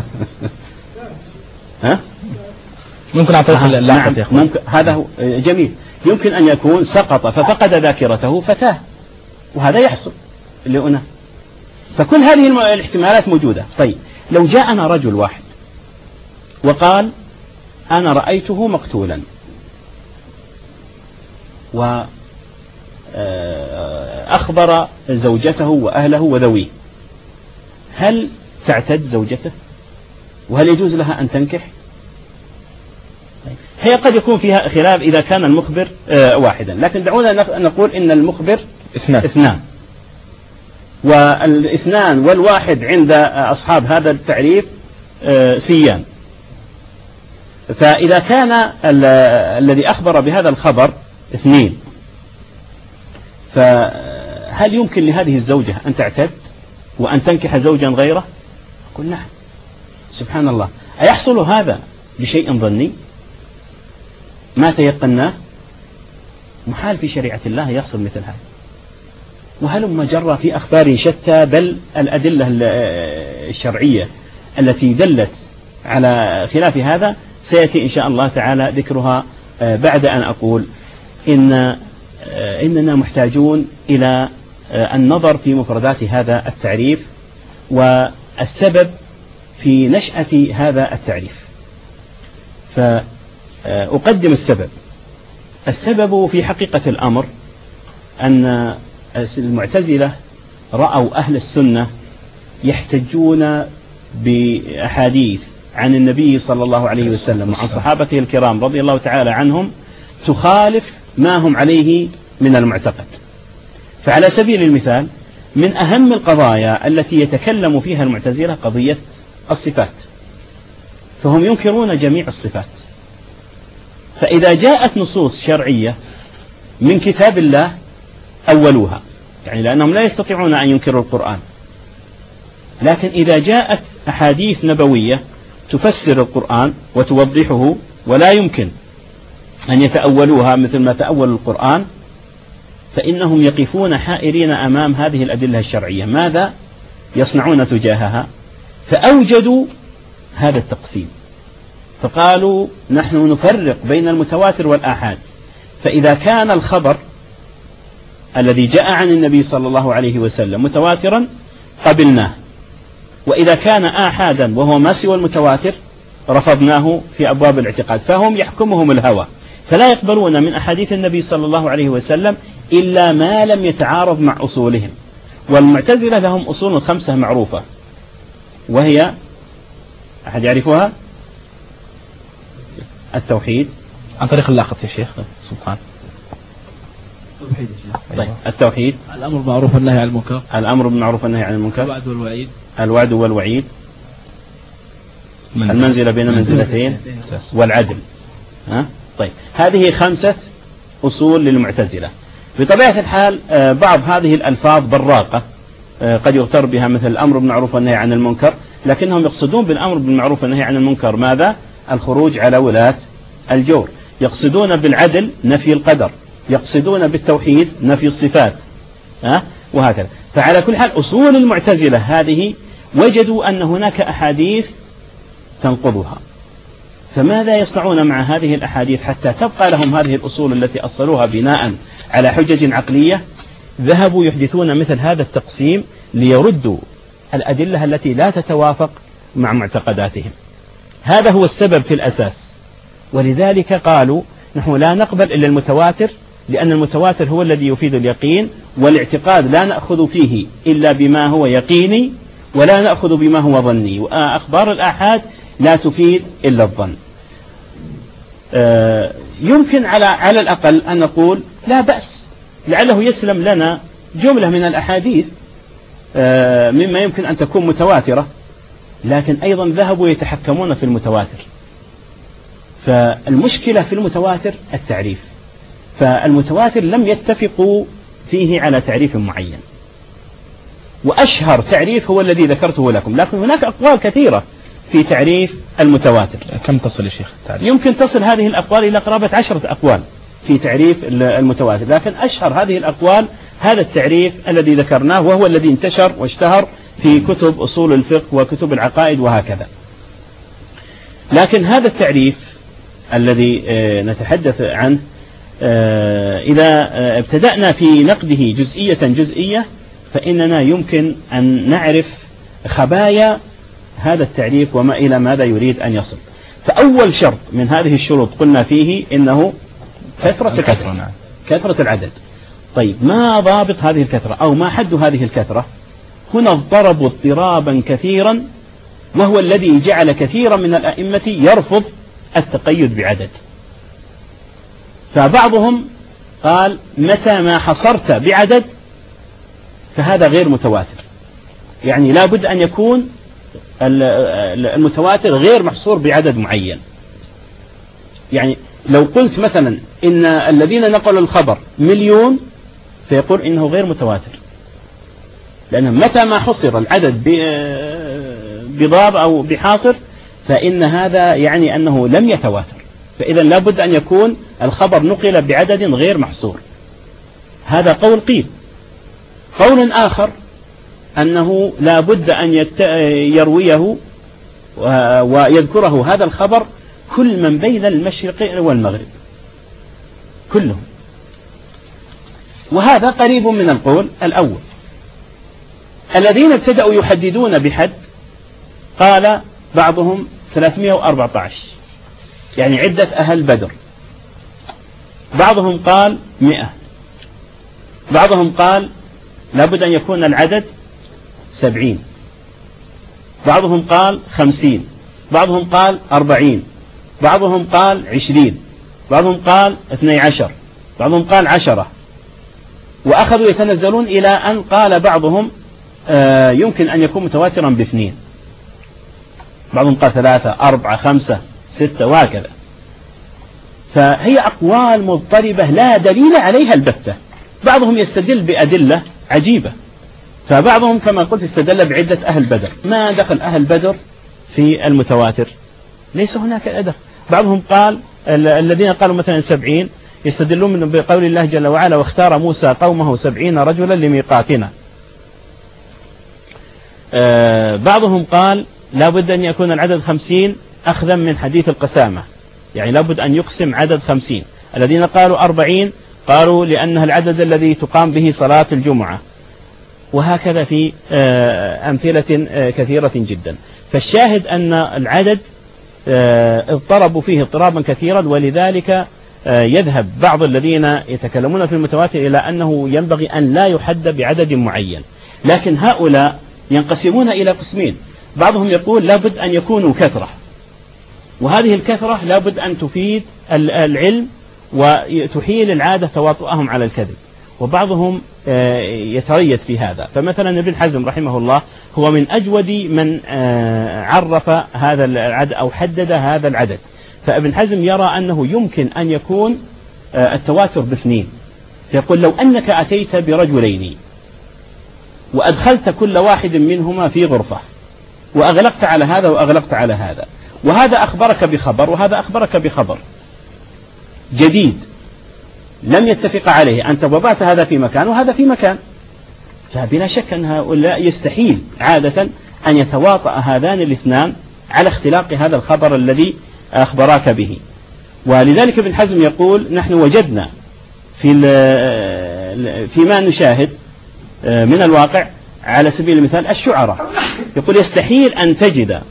ها؟ ممكن أعطيك اللاحظ يا أخوان. هذا هو جميل. يمكن أن يكون سقط ففقد ذاكرته فتاه، وهذا يحصل لأناس. فكل هذه الاحتمالات موجودة. طيب لو جاءنا رجل واحد وقال أنا رأيته مقتولا وأخبر زوجته وأهله وذويه، هل تعتد زوجته؟ وهل يجوز لها أن تنكح؟ هي قد يكون فيها خلاف إذا كان المخبر واحدا، لكن دعونا نقول إن المخبر اثنان, اثنان. والاثنان والواحد عند أصحاب هذا التعريف سيان. فإذا كان الذي أخبر بهذا الخبر اثنين، فهل يمكن لهذه الزوجة أن تعتد وأن تنكح زوجا غيره؟ قل نعم. سبحان الله. أيحصل هذا بشيء ظني ما تيقناه؟ محال في شريعة الله يحصل مثل هذا. وهلما جرى في أخبار شتى، بل الأدلة الشرعية التي دلت على خلاف هذا سيأتي إن شاء الله تعالى ذكرها بعد أن أقول إن إننا محتاجون إلى النظر في مفردات هذا التعريف والسبب في نشأة هذا التعريف. فأقدم السبب. السبب في حقيقة الأمر أن المعتزلة رأوا أهل السنة يحتجون بأحاديث عن النبي صلى الله عليه وسلم وعن صحابته الكرام رضي الله تعالى عنهم تخالف ما هم عليه من المعتقد. فعلى سبيل المثال من أهم القضايا التي يتكلم فيها المعتزلة قضية الصفات، فهم ينكرون جميع الصفات. فإذا جاءت نصوص شرعية من كتاب الله أولوها، يعني لأنهم لا يستطيعون أن ينكروا القرآن. لكن إذا جاءت أحاديث نبوية تفسر القرآن وتوضحه ولا يمكن أن يتأولوها مثل ما تأول القرآن، فإنهم يقفون حائرين أمام هذه الأدلة الشرعية، ماذا يصنعون تجاهها؟ فأوجدوا هذا التقسيم، فقالوا نحن نفرق بين المتواتر والآحاد. فإذا كان الخبر الذي جاء عن النبي صلى الله عليه وسلم متواترا قبلناه، وإذا كان آحادا وهو ما سوى المتواتر رفضناه في أبواب الاعتقاد. فهم يحكمهم الهوى، فلا يقبلون من أحاديث النبي صلى الله عليه وسلم إلا ما لم يتعارض مع أصولهم. والمعتزلة لهم أصول خمسة معروفة، وهي أحد يعرفها؟ التوحيد عن طريق اللاقط يا شيخ سلطان. طيب التوحيد، الأمر بالمعروف والنهي عن المنكر، الأمر بالمعروف والنهي عن المنكر، الوعد والوعيد، الوعد والوعيد، المنزلة بين منزلتين، والعدل. ها؟ طيب هذه خمسة أصول للمعتزلة. بطبيعة الحال بعض هذه الألفاظ براقة قد يغتر بها، مثل الأمر بالمعروف والنهي عن المنكر، لكنهم يقصدون بالأمر بالمعروف والنهي عن المنكر ماذا؟ الخروج على ولاة الجور. يقصدون بالعدل نفي القدر، يقصدون بالتوحيد نفي الصفات، ها؟ وهكذا. فعلى كل حال أصول المعتزلة هذه وجدوا أن هناك أحاديث تنقضها، فماذا يصنعون مع هذه الأحاديث حتى تبقى لهم هذه الأصول التي أصلوها بناء على حجج عقلية؟ ذهبوا يحدثون مثل هذا التقسيم ليردوا الأدلة التي لا تتوافق مع معتقداتهم. هذا هو السبب في الأساس، ولذلك قالوا نحن لا نقبل إلا المتواتر، لأن المتواتر هو الذي يفيد اليقين، والاعتقاد لا نأخذ فيه إلا بما هو يقيني، ولا نأخذ بما هو ظني، وأخبار الآحاد لا تفيد إلا الظن. يمكن على على الأقل أن نقول لا بأس، لعله يسلم لنا جملة من الأحاديث مما يمكن أن تكون متواترة، لكن أيضا ذهبوا يتحكمون في المتواتر. فالمشكلة في المتواتر التعريف، فالمتواتر لم يتفقوا فيه على تعريف معين، وأشهر تعريف هو الذي ذكرته لكم، لكن هناك أقوال كثيرة في تعريف المتواتر. كم تصل يا شيخ التعريف؟ يمكن تصل هذه الأقوال إلى قرابة عشرة أقوال في تعريف المتواتر، لكن أشهر هذه الأقوال هذا التعريف الذي ذكرناه، وهو الذي انتشر واشتهر في كتب أصول الفقه وكتب العقائد وهكذا. لكن هذا التعريف الذي نتحدث عنه إذا ابتدأنا في نقده جزئية جزئية فإننا يمكن أن نعرف خبايا هذا التعريف وما إلى ماذا يريد أن يصل. فأول شرط من هذه الشروط قلنا فيه إنه كثرة العدد. كثرة العدد. طيب ما ضابط هذه الكثرة أو ما حد هذه الكثرة؟ هنا اضطربوا اضطرابا كثيرا، وهو الذي جعل كثيرا من الأئمة يرفض التقيد بعدد. فبعضهم قال متى ما حصرت بعدد فهذا غير متواتر، يعني لا بد أن يكون المتواتر غير محصور بعدد معين. يعني لو قلت مثلا إن الذين نقلوا الخبر مليون فيقول إنه غير متواتر، لأن متى ما حصر العدد بضاب أو بحاصر فإن هذا يعني أنه لم يتواتر، فإذا لا بد أن يكون الخبر نقل بعدد غير محصور. هذا قول قيل. قول آخر أنه لا بد أن يرويه ويذكره هذا الخبر كل من بين المشرق والمغرب كلهم، وهذا قريب من القول الأول. الذين ابتدأوا يحددون بحد قال بعضهم ثلاثمائة وأربعة عشر، يعني عدة أهل بدر. بعضهم قال مئة، بعضهم قال لابد أن يكون العدد سبعين، بعضهم قال خمسين، بعضهم قال أربعين، بعضهم قال عشرين، بعضهم قال اثني عشر، بعضهم قال عشرة، وأخذوا يتنزلون إلى أن قال بعضهم آه يمكن أن يكون متواترا باثنين، بعضهم قال ثلاثة، أربعة، خمسة، ستة، وهكذا. فهي أقوال مضطربة لا دليل عليها البتة. بعضهم يستدل بأدلة عجيبة، فبعضهم كما قلت استدل بعدة أهل بدر. ما دخل أهل بدر في المتواتر؟ ليس هناك أدخل. بعضهم قال الذين قالوا مثلا سبعين يستدلون من بقول الله جل وعلا واختار موسى قومه سبعين رجلا لميقاتنا. آه بعضهم قال لا بد أن يكون العدد خمسين أخذا من حديث القسامة، يعني لا بد أن يقسم عدد خمسين. الذين قالوا أربعين قالوا لأنها العدد الذي تقام به صلاة الجمعة، وهكذا في آه أمثلة آه كثيرة جدا. فالشاهد أن العدد آه اضطربوا فيه اضطرابا كثيرا، ولذلك آه يذهب بعض الذين يتكلمون في المتواتر إلى أنه ينبغي أن لا يحد بعدد معين. لكن هؤلاء ينقسمون إلى قسمين. بعضهم يقول لابد أن يكونوا كثرة، وهذه الكثرة لابد أن تفيد العلم وتحيل العادة تواطؤهم على الكذب، وبعضهم يتريث في هذا. فمثلا ابن حزم رحمه الله هو من أجود من عرف هذا العدد أو حدد هذا العدد. فابن حزم يرى أنه يمكن أن يكون التواتر باثنين، فيقول لو أنك أتيت برجلين وأدخلت كل واحد منهما في غرفة وأغلقت على هذا وأغلقت على هذا، وهذا أخبرك بخبر وهذا أخبرك بخبر جديد لم يتفق عليه، أنت وضعت هذا في مكان وهذا في مكان، فبلا شك أن هؤلاء يستحيل عادة أن يتواطأ هذان الاثنان على اختلاق هذا الخبر الذي أخبراك به. ولذلك ابن حزم يقول نحن وجدنا في فيما نشاهد من الواقع على سبيل المثال الشعراء، يقول يستحيل أن تجد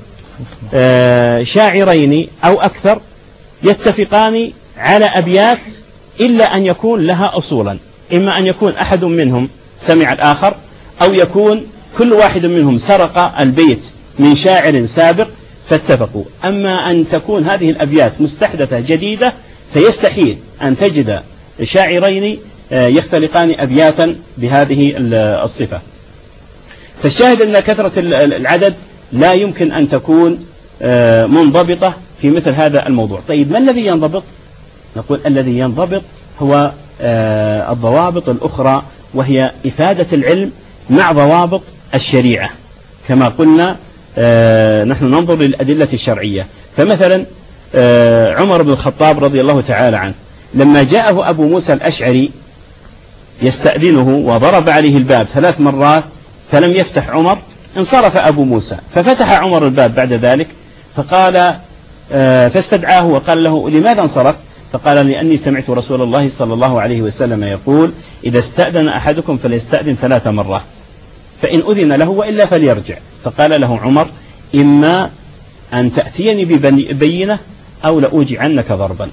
شاعرين أو أكثر يتفقان على أبيات إلا أن يكون لها أصولا، إما أن يكون أحد منهم سمع الآخر، أو يكون كل واحد منهم سرق البيت من شاعر سابق فاتفقوا. أما أن تكون هذه الأبيات مستحدثة جديدة فيستحيل أن تجد شاعرين يختلقان أبياتا بهذه الصفة. فالشاهد أن كثرة العدد لا يمكن أن تكون منضبطة في مثل هذا الموضوع. طيب ما الذي ينضبط؟ نقول الذي ينضبط هو الضوابط الأخرى، وهي إفادة العلم مع ضوابط الشريعة. كما قلنا نحن ننظر للأدلة الشرعية. فمثلا عمر بن الخطاب رضي الله تعالى عنه لما جاءه أبو موسى الأشعري يستأذنه وضرب عليه الباب ثلاث مرات فلم يفتح عمر، انصرف أبو موسى، ففتح عمر الباب بعد ذلك فقال فاستدعاه وقال له لماذا انصرف؟ فقال لأني سمعت رسول الله صلى الله عليه وسلم يقول إذا استأذن أحدكم فليستأذن ثلاث مرات فإن أذن له وإلا فليرجع. فقال له عمر إما أن تأتيني ببينة أو لأوجعنك ضربا.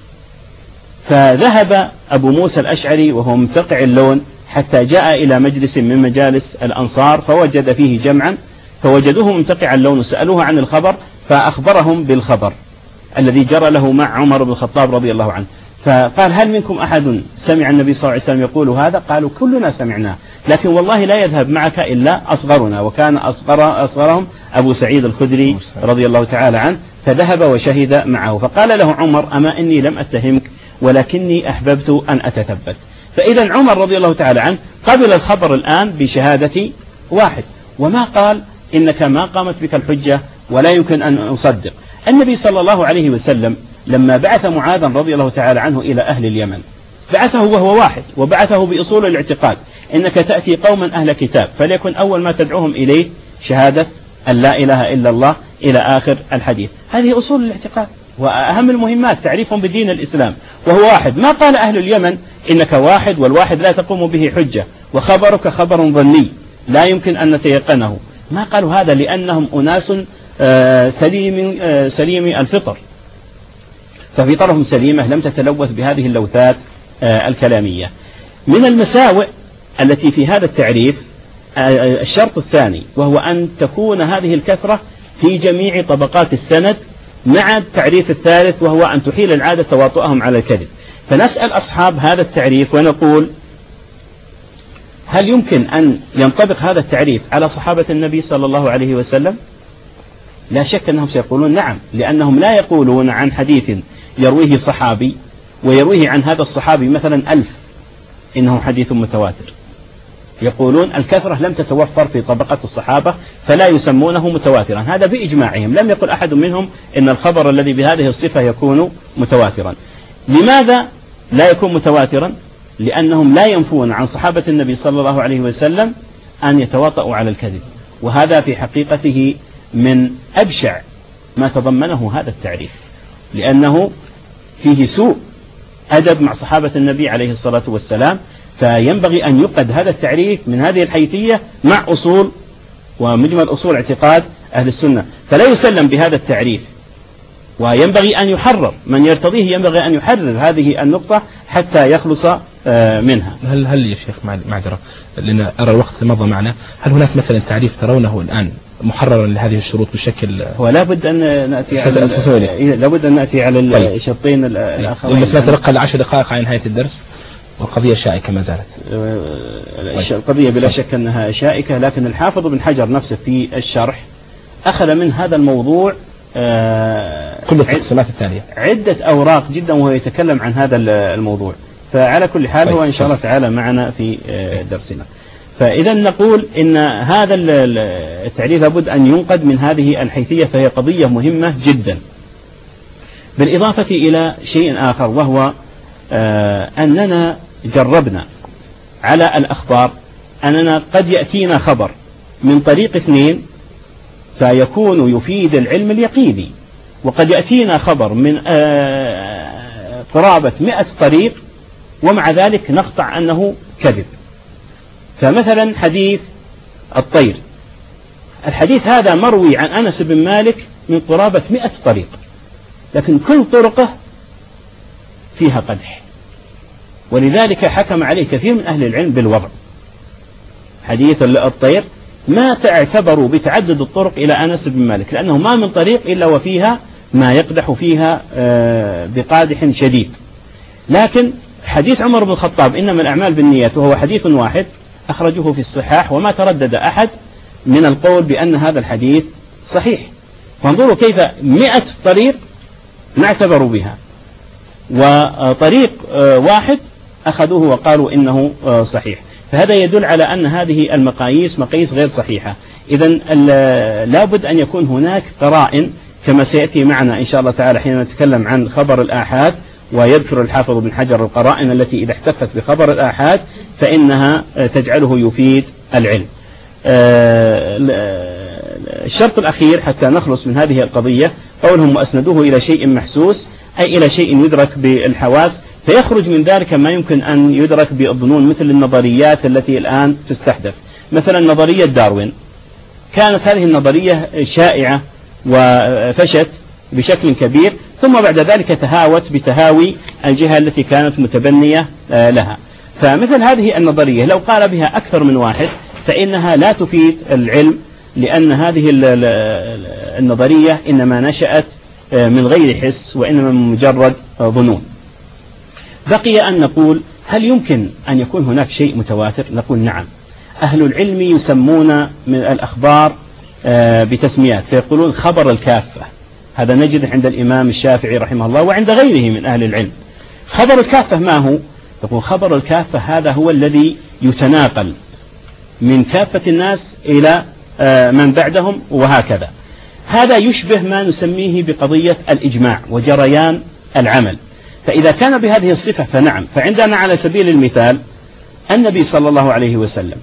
فذهب أبو موسى الأشعري وهو متقع اللون حتى جاء إلى مجلس من مجالس الأنصار فوجد فيه جمعا، فوجدوه متقع اللون وسألوه عن الخبر فأخبرهم بالخبر الذي جرى له مع عمر بن الخطاب رضي الله عنه. فقال هل منكم أحد سمع النبي صلى الله عليه وسلم يقول هذا؟ قالوا كلنا سمعناه، لكن والله لا يذهب معك إلا أصغرنا، وكان أصغر أصغرهم أبو سعيد الخدري رضي الله تعالى عنه، فذهب وشهد معه. فقال له عمر أما إني لم أتهمك ولكني أحببت أن أتثبت. فإذا عمر رضي الله تعالى عنه قبل الخبر الآن بشهادة واحد، وما قال إنك ما قامت بك الحجة ولا يمكن أن أصدق. النبي صلى الله عليه وسلم لما بعث معاذا رضي الله تعالى عنه إلى أهل اليمن بعثه وهو واحد، وبعثه بأصول الاعتقاد إنك تأتي قوما أهل كتاب فليكن أول ما تدعوهم إليه شهادة أن لا إله إلا الله إلى آخر الحديث. هذه أصول الاعتقاد وأهم المهمات تعريفهم بدين الإسلام، وهو واحد. ما قال أهل اليمن إنك واحد والواحد لا تقوم به حجة وخبرك خبر ظني لا يمكن أن نتيقنه، ما قالوا هذا لأنهم أناس سليم سليم الفطر، ففطرهم سليمة لم تتلوث بهذه اللوثات الكلامية. من المساوئ التي في هذا التعريف الشرط الثاني، وهو أن تكون هذه الكثرة في جميع طبقات السند، مع التعريف الثالث وهو أن تحيل العادة تواطؤهم على الكذب. فنسأل أصحاب هذا التعريف ونقول هل يمكن أن ينطبق هذا التعريف على صحابة النبي صلى الله عليه وسلم؟ لا شك أنهم سيقولون نعم، لأنهم لا يقولون عن حديث يرويه صحابي ويرويه عن هذا الصحابي مثلا ألف إنه حديث متواتر. يقولون الكثرة لم تتوفر في طبقة الصحابة فلا يسمونه متواترا، هذا بإجماعهم، لم يقل أحد منهم إن الخبر الذي بهذه الصفة يكون متواترا. لماذا لا يكون متواترا؟ لأنهم لا ينفون عن صحابة النبي صلى الله عليه وسلم أن يتواطؤوا على الكذب، وهذا في حقيقته من أبشع ما تضمنه هذا التعريف، لأنه فيه سوء أدب مع صحابة النبي عليه الصلاة والسلام. فينبغي أن يقد هذا التعريف من هذه الحيثية مع أصول ومجمل أصول اعتقاد أهل السنة، فلا يسلم بهذا التعريف، وينبغي أن يحرر من يرتضيه، ينبغي أن يحرر هذه النقطة حتى يخلص منها. هل هل يا شيخ معذرة لأن أرى الوقت مضى معنا، هل هناك مثلا تعريف ترونه الآن محررا لهذه الشروط بشكل؟ هو لابد أن نأتي على لابد أن نأتي على الشرطين الآخرين بس نتلقى العشر دقائق على نهاية الدرس، والقضية شائكة ما زالت. القضية بلا شك أنها شائكة، لكن الحافظ بن حجر نفسه في الشرح أخذ من هذا الموضوع كل التقسيمات التالية عدة أوراق جدا وهو يتكلم عن هذا الموضوع. فعلى كل حال هو إن شاء الله تعالى معنا في درسنا. فإذا نقول إن هذا التعريف لابد أن ينقد من هذه الحيثية، فهي قضية مهمة جدا. بالإضافة إلى شيء آخر، وهو أننا جربنا على الأخبار أننا قد يأتينا خبر من طريق اثنين فيكون يفيد العلم اليقيني، وقد يأتينا خبر من قرابة مئة طريق ومع ذلك نقطع أنه كذب. فمثلا حديث الطير، الحديث هذا مروي عن أنس بن مالك من قرابة مئة طريق، لكن كل طرقه فيها قدح، ولذلك حكم عليه كثير من أهل العلم بالوضع. حديث الطير ما تعتبروا بتعدد الطرق إلى أنس بن مالك، لأنه ما من طريق إلا وفيها ما يقدح فيها بقادح شديد. لكن حديث عمر بن الخطاب إنما الأعمال بالنيات، وهو حديث واحد أخرجه في الصحاح، وما تردد أحد من القول بأن هذا الحديث صحيح. فانظروا كيف مئة طريق نعتبروا بها، وطريق واحد أخذوه وقالوا إنه صحيح. فهذا يدل على أن هذه المقاييس مقاييس غير صحيحة. إذن لابد أن يكون هناك قرائن، كما سيأتي معنا إن شاء الله تعالى حين نتكلم عن خبر الآحاد، ويذكر الحافظ بن حجر القرائن التي إذا احتفت بخبر الآحاد فإنها تجعله يفيد العلم. الشرط الأخير حتى نخلص من هذه القضية قولهم وأسندوه إلى شيء محسوس، أي إلى شيء يدرك بالحواس، فيخرج من ذلك ما يمكن أن يدرك بالظنون، مثل النظريات التي الآن تستحدث. مثلا نظرية داروين، كانت هذه النظرية شائعة وفشت بشكل كبير، ثم بعد ذلك تهاوت بتهاوي الجهة التي كانت متبنية لها. فمثل هذه النظرية لو قال بها أكثر من واحد فإنها لا تفيد العلم، لأن هذه النظرية إنما نشأت من غير حس وإنما من مجرد ظنون. بقي أن نقول هل يمكن أن يكون هناك شيء متواتر؟ نقول نعم. أهل العلم يسمون من الأخبار بتسميات، فيقولون خبر الكافة، هذا نجد عند الإمام الشافعي رحمه الله وعند غيره من أهل العلم. خبر الكافة ما هو؟ يقول خبر الكافة هذا هو الذي يتناقل من كافة الناس إلى من بعدهم وهكذا. هذا يشبه ما نسميه بقضية الإجماع وجريان العمل. فإذا كان بهذه الصفة فنعم. فعندنا على سبيل المثال النبي صلى الله عليه وسلم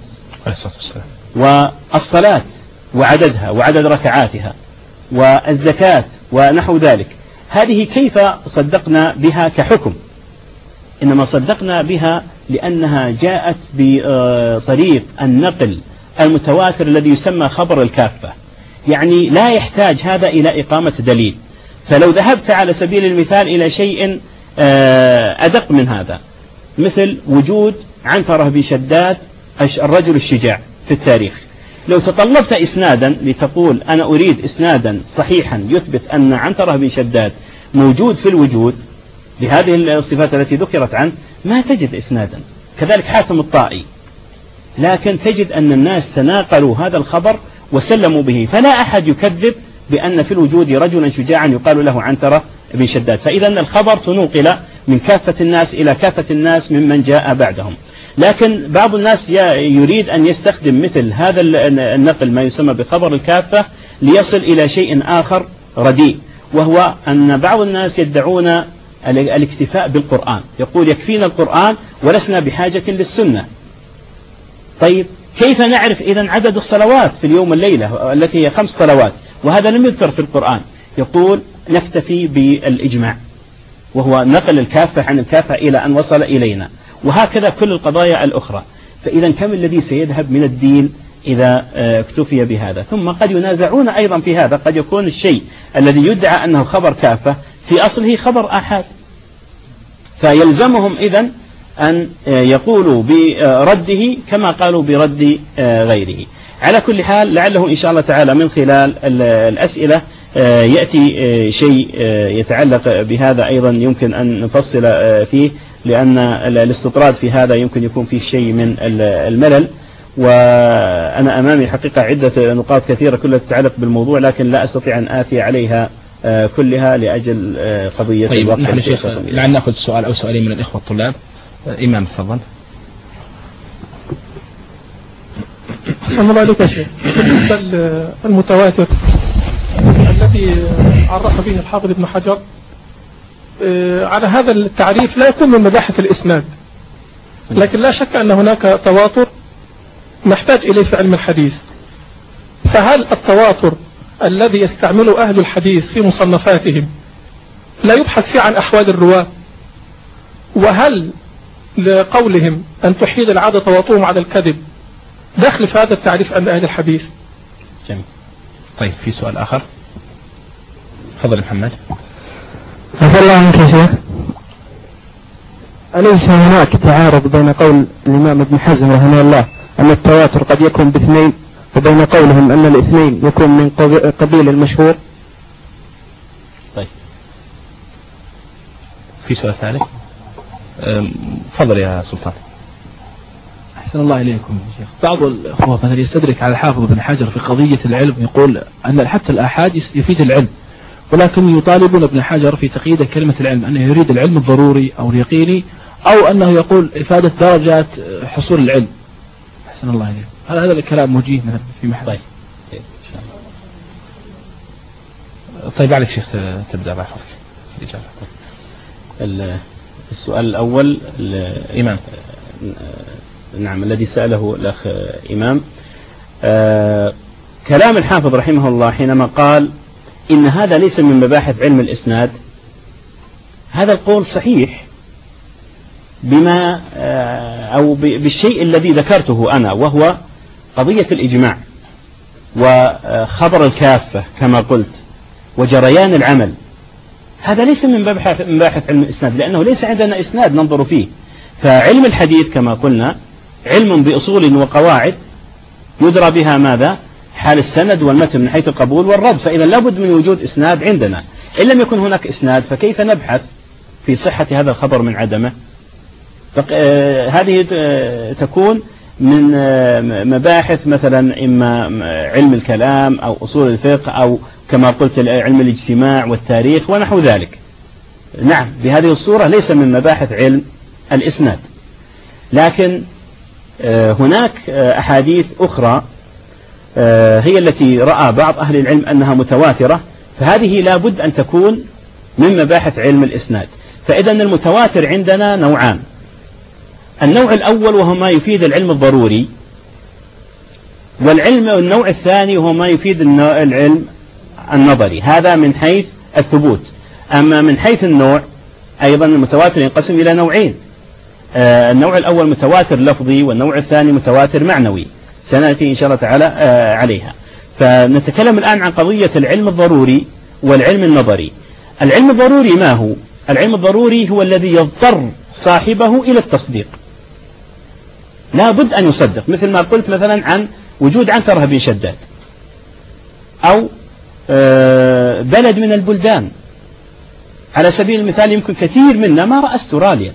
والصلاة وعددها وعدد ركعاتها والزكاة ونحو ذلك، هذه كيف صدقنا بها كحكم؟ إنما صدقنا بها لأنها جاءت بطريق النقل المتواتر الذي يسمى خبر الكافة، يعني لا يحتاج هذا إلى إقامة دليل. فلو ذهبت على سبيل المثال إلى شيء أدق من هذا، مثل وجود عنترة بن شداد الرجل الشجاع في التاريخ، لو تطلبت إسنادا لتقول أنا أريد إسنادا صحيحا يثبت أن عنترة بن شداد موجود في الوجود بهذه الصفات التي ذكرت عنه، ما تجد إسنادا. كذلك حاتم الطائي، لكن تجد أن الناس تناقلوا هذا الخبر وسلموا به، فلا أحد يكذب بأن في الوجود رجلا شجاعا يقال له عنترة بن شداد. فإذا الخبر تنوقل من كافة الناس إلى كافة الناس ممن جاء بعدهم. لكن بعض الناس يريد أن يستخدم مثل هذا النقل ما يسمى بخبر الكافة ليصل إلى شيء آخر رديء، وهو أن بعض الناس يدعون الاكتفاء بالقرآن، يقول يكفينا القرآن ولسنا بحاجة للسنة. طيب كيف نعرف إذن عدد الصلوات في اليوم والليلة التي هي خمس صلوات وهذا لم يذكر في القرآن؟ يقول نكتفي بالإجماع، وهو نقل الكافة عن الكافة إلى أن وصل إلينا، وهكذا كل القضايا الأخرى. فإذا كم الذي سيذهب من الدين إذا اكتفي بهذا؟ ثم قد ينازعون أيضا في هذا، قد يكون الشيء الذي يدعى أنه خبر كافة في أصله خبر آحاد، فيلزمهم إذن أن يقولوا برده كما قالوا برد غيره. على كل حال لعله إن شاء الله تعالى من خلال الأسئلة يأتي شيء يتعلق بهذا أيضا يمكن أن نفصل فيه، لأن الاستطراد في هذا يمكن يكون فيه شيء من الملل، وأنا أمامي حقيقة عدة نقاط كثيرة كلها تتعلق بالموضوع، لكن لا أستطيع أن آتي عليها كلها لأجل قضية طيب الوقت. نحن شيخ لعل نأخذ سؤال أو سؤالين من الإخوة الطلاب. إمام تفضل. أحسن الله عليك يا شيخ. بالنسبة للمتواتر الذي عرف به الحافظ ابن حجر، على هذا التعريف لا يكون من مباحث الإسناد، لكن لا شك أن هناك تواتر نحتاج إليه في علم الحديث. فهل التواتر الذي يستعمله أهل الحديث في مصنفاتهم لا يبحث فيه عن أحوال الرواة؟ وهل لقولهم أن تحيل العادة تواطؤهم على الكذب داخل في هذا التعريف عند أهل الحديث؟ جميل. طيب في سؤال آخر. تفضل محمد. عفى الله عنك يا شيخ، أليس هناك تعارض بين قول الإمام ابن حزم رحمه الله أن التواتر قد يكون باثنين، وبين قولهم أن الاثنين يكون من قبيل المشهور؟ طيب في سؤال ثالث. تفضل يا سلطان. أحسن الله إليكم يا شيخ. بعض الأخوة مثلا يستدرك على الحافظ بن حجر في قضية العلم، يقول أن حتى الآحاد يفيد العلم، ولكن يطالبون ابن حجر في تقييد كلمة العلم أنه يريد العلم الضروري أو اليقيني، أو أنه يقول إفادة درجات حصول العلم. أحسن الله إليكم، هل هذا الكلام وجيه مثلا في محل؟ طيب طيب عليك شيخ تبدأ الله يحفظك الإجابة. السؤال الأول إمام. نعم، الذي سأله الأخ إمام. آه كلام الحافظ رحمه الله حينما قال إن هذا ليس من مباحث علم الإسناد، هذا القول صحيح بما آه أو بالشيء الذي ذكرته أنا، وهو قضية الإجماع وخبر الكافة كما قلت وجريان العمل. هذا ليس من مباحث علم الإسناد، لأنه ليس عندنا إسناد ننظر فيه. فعلم الحديث كما قلنا علم بأصول وقواعد يدرى بها ماذا؟ حال السند والمتن من حيث القبول والرد، فإذا لابد من وجود إسناد عندنا. إن لم يكن هناك إسناد فكيف نبحث في صحة هذا الخبر من عدمه؟ هذه تكون من مباحث مثلا إما علم الكلام أو أصول الفقه أو كما قلت علم الاجتماع والتاريخ ونحو ذلك. نعم، بهذه الصورة ليس من مباحث علم الإسناد. لكن هناك أحاديث أخرى هي التي رأى بعض أهل العلم أنها متواترة، فهذه لا بد أن تكون من مباحث علم الإسناد. فإذا المتواتر عندنا نوعان. النوع الأول وهو ما يفيد العلم الضروري، والعلم النوع الثاني وهو ما يفيد العلم النظري، هذا من حيث الثبوت. أما من حيث النوع أيضا المتواتر ينقسم إلى نوعين. آه النوع الأول متواتر لفظي، والنوع الثاني متواتر معنوي، سنأتي إن شاء الله تعالى آه عليها. فنتكلم الآن عن قضية العلم الضروري والعلم النظري. العلم الضروري ما هو؟ العلم الضروري هو الذي يضطر صاحبه إلى التصديق، لا بد أن يصدق، مثل ما قلت مثلا عن وجود عنترة بن شداد، أو آه بلد من البلدان. على سبيل المثال يمكن كثير منا ما رأى استراليا،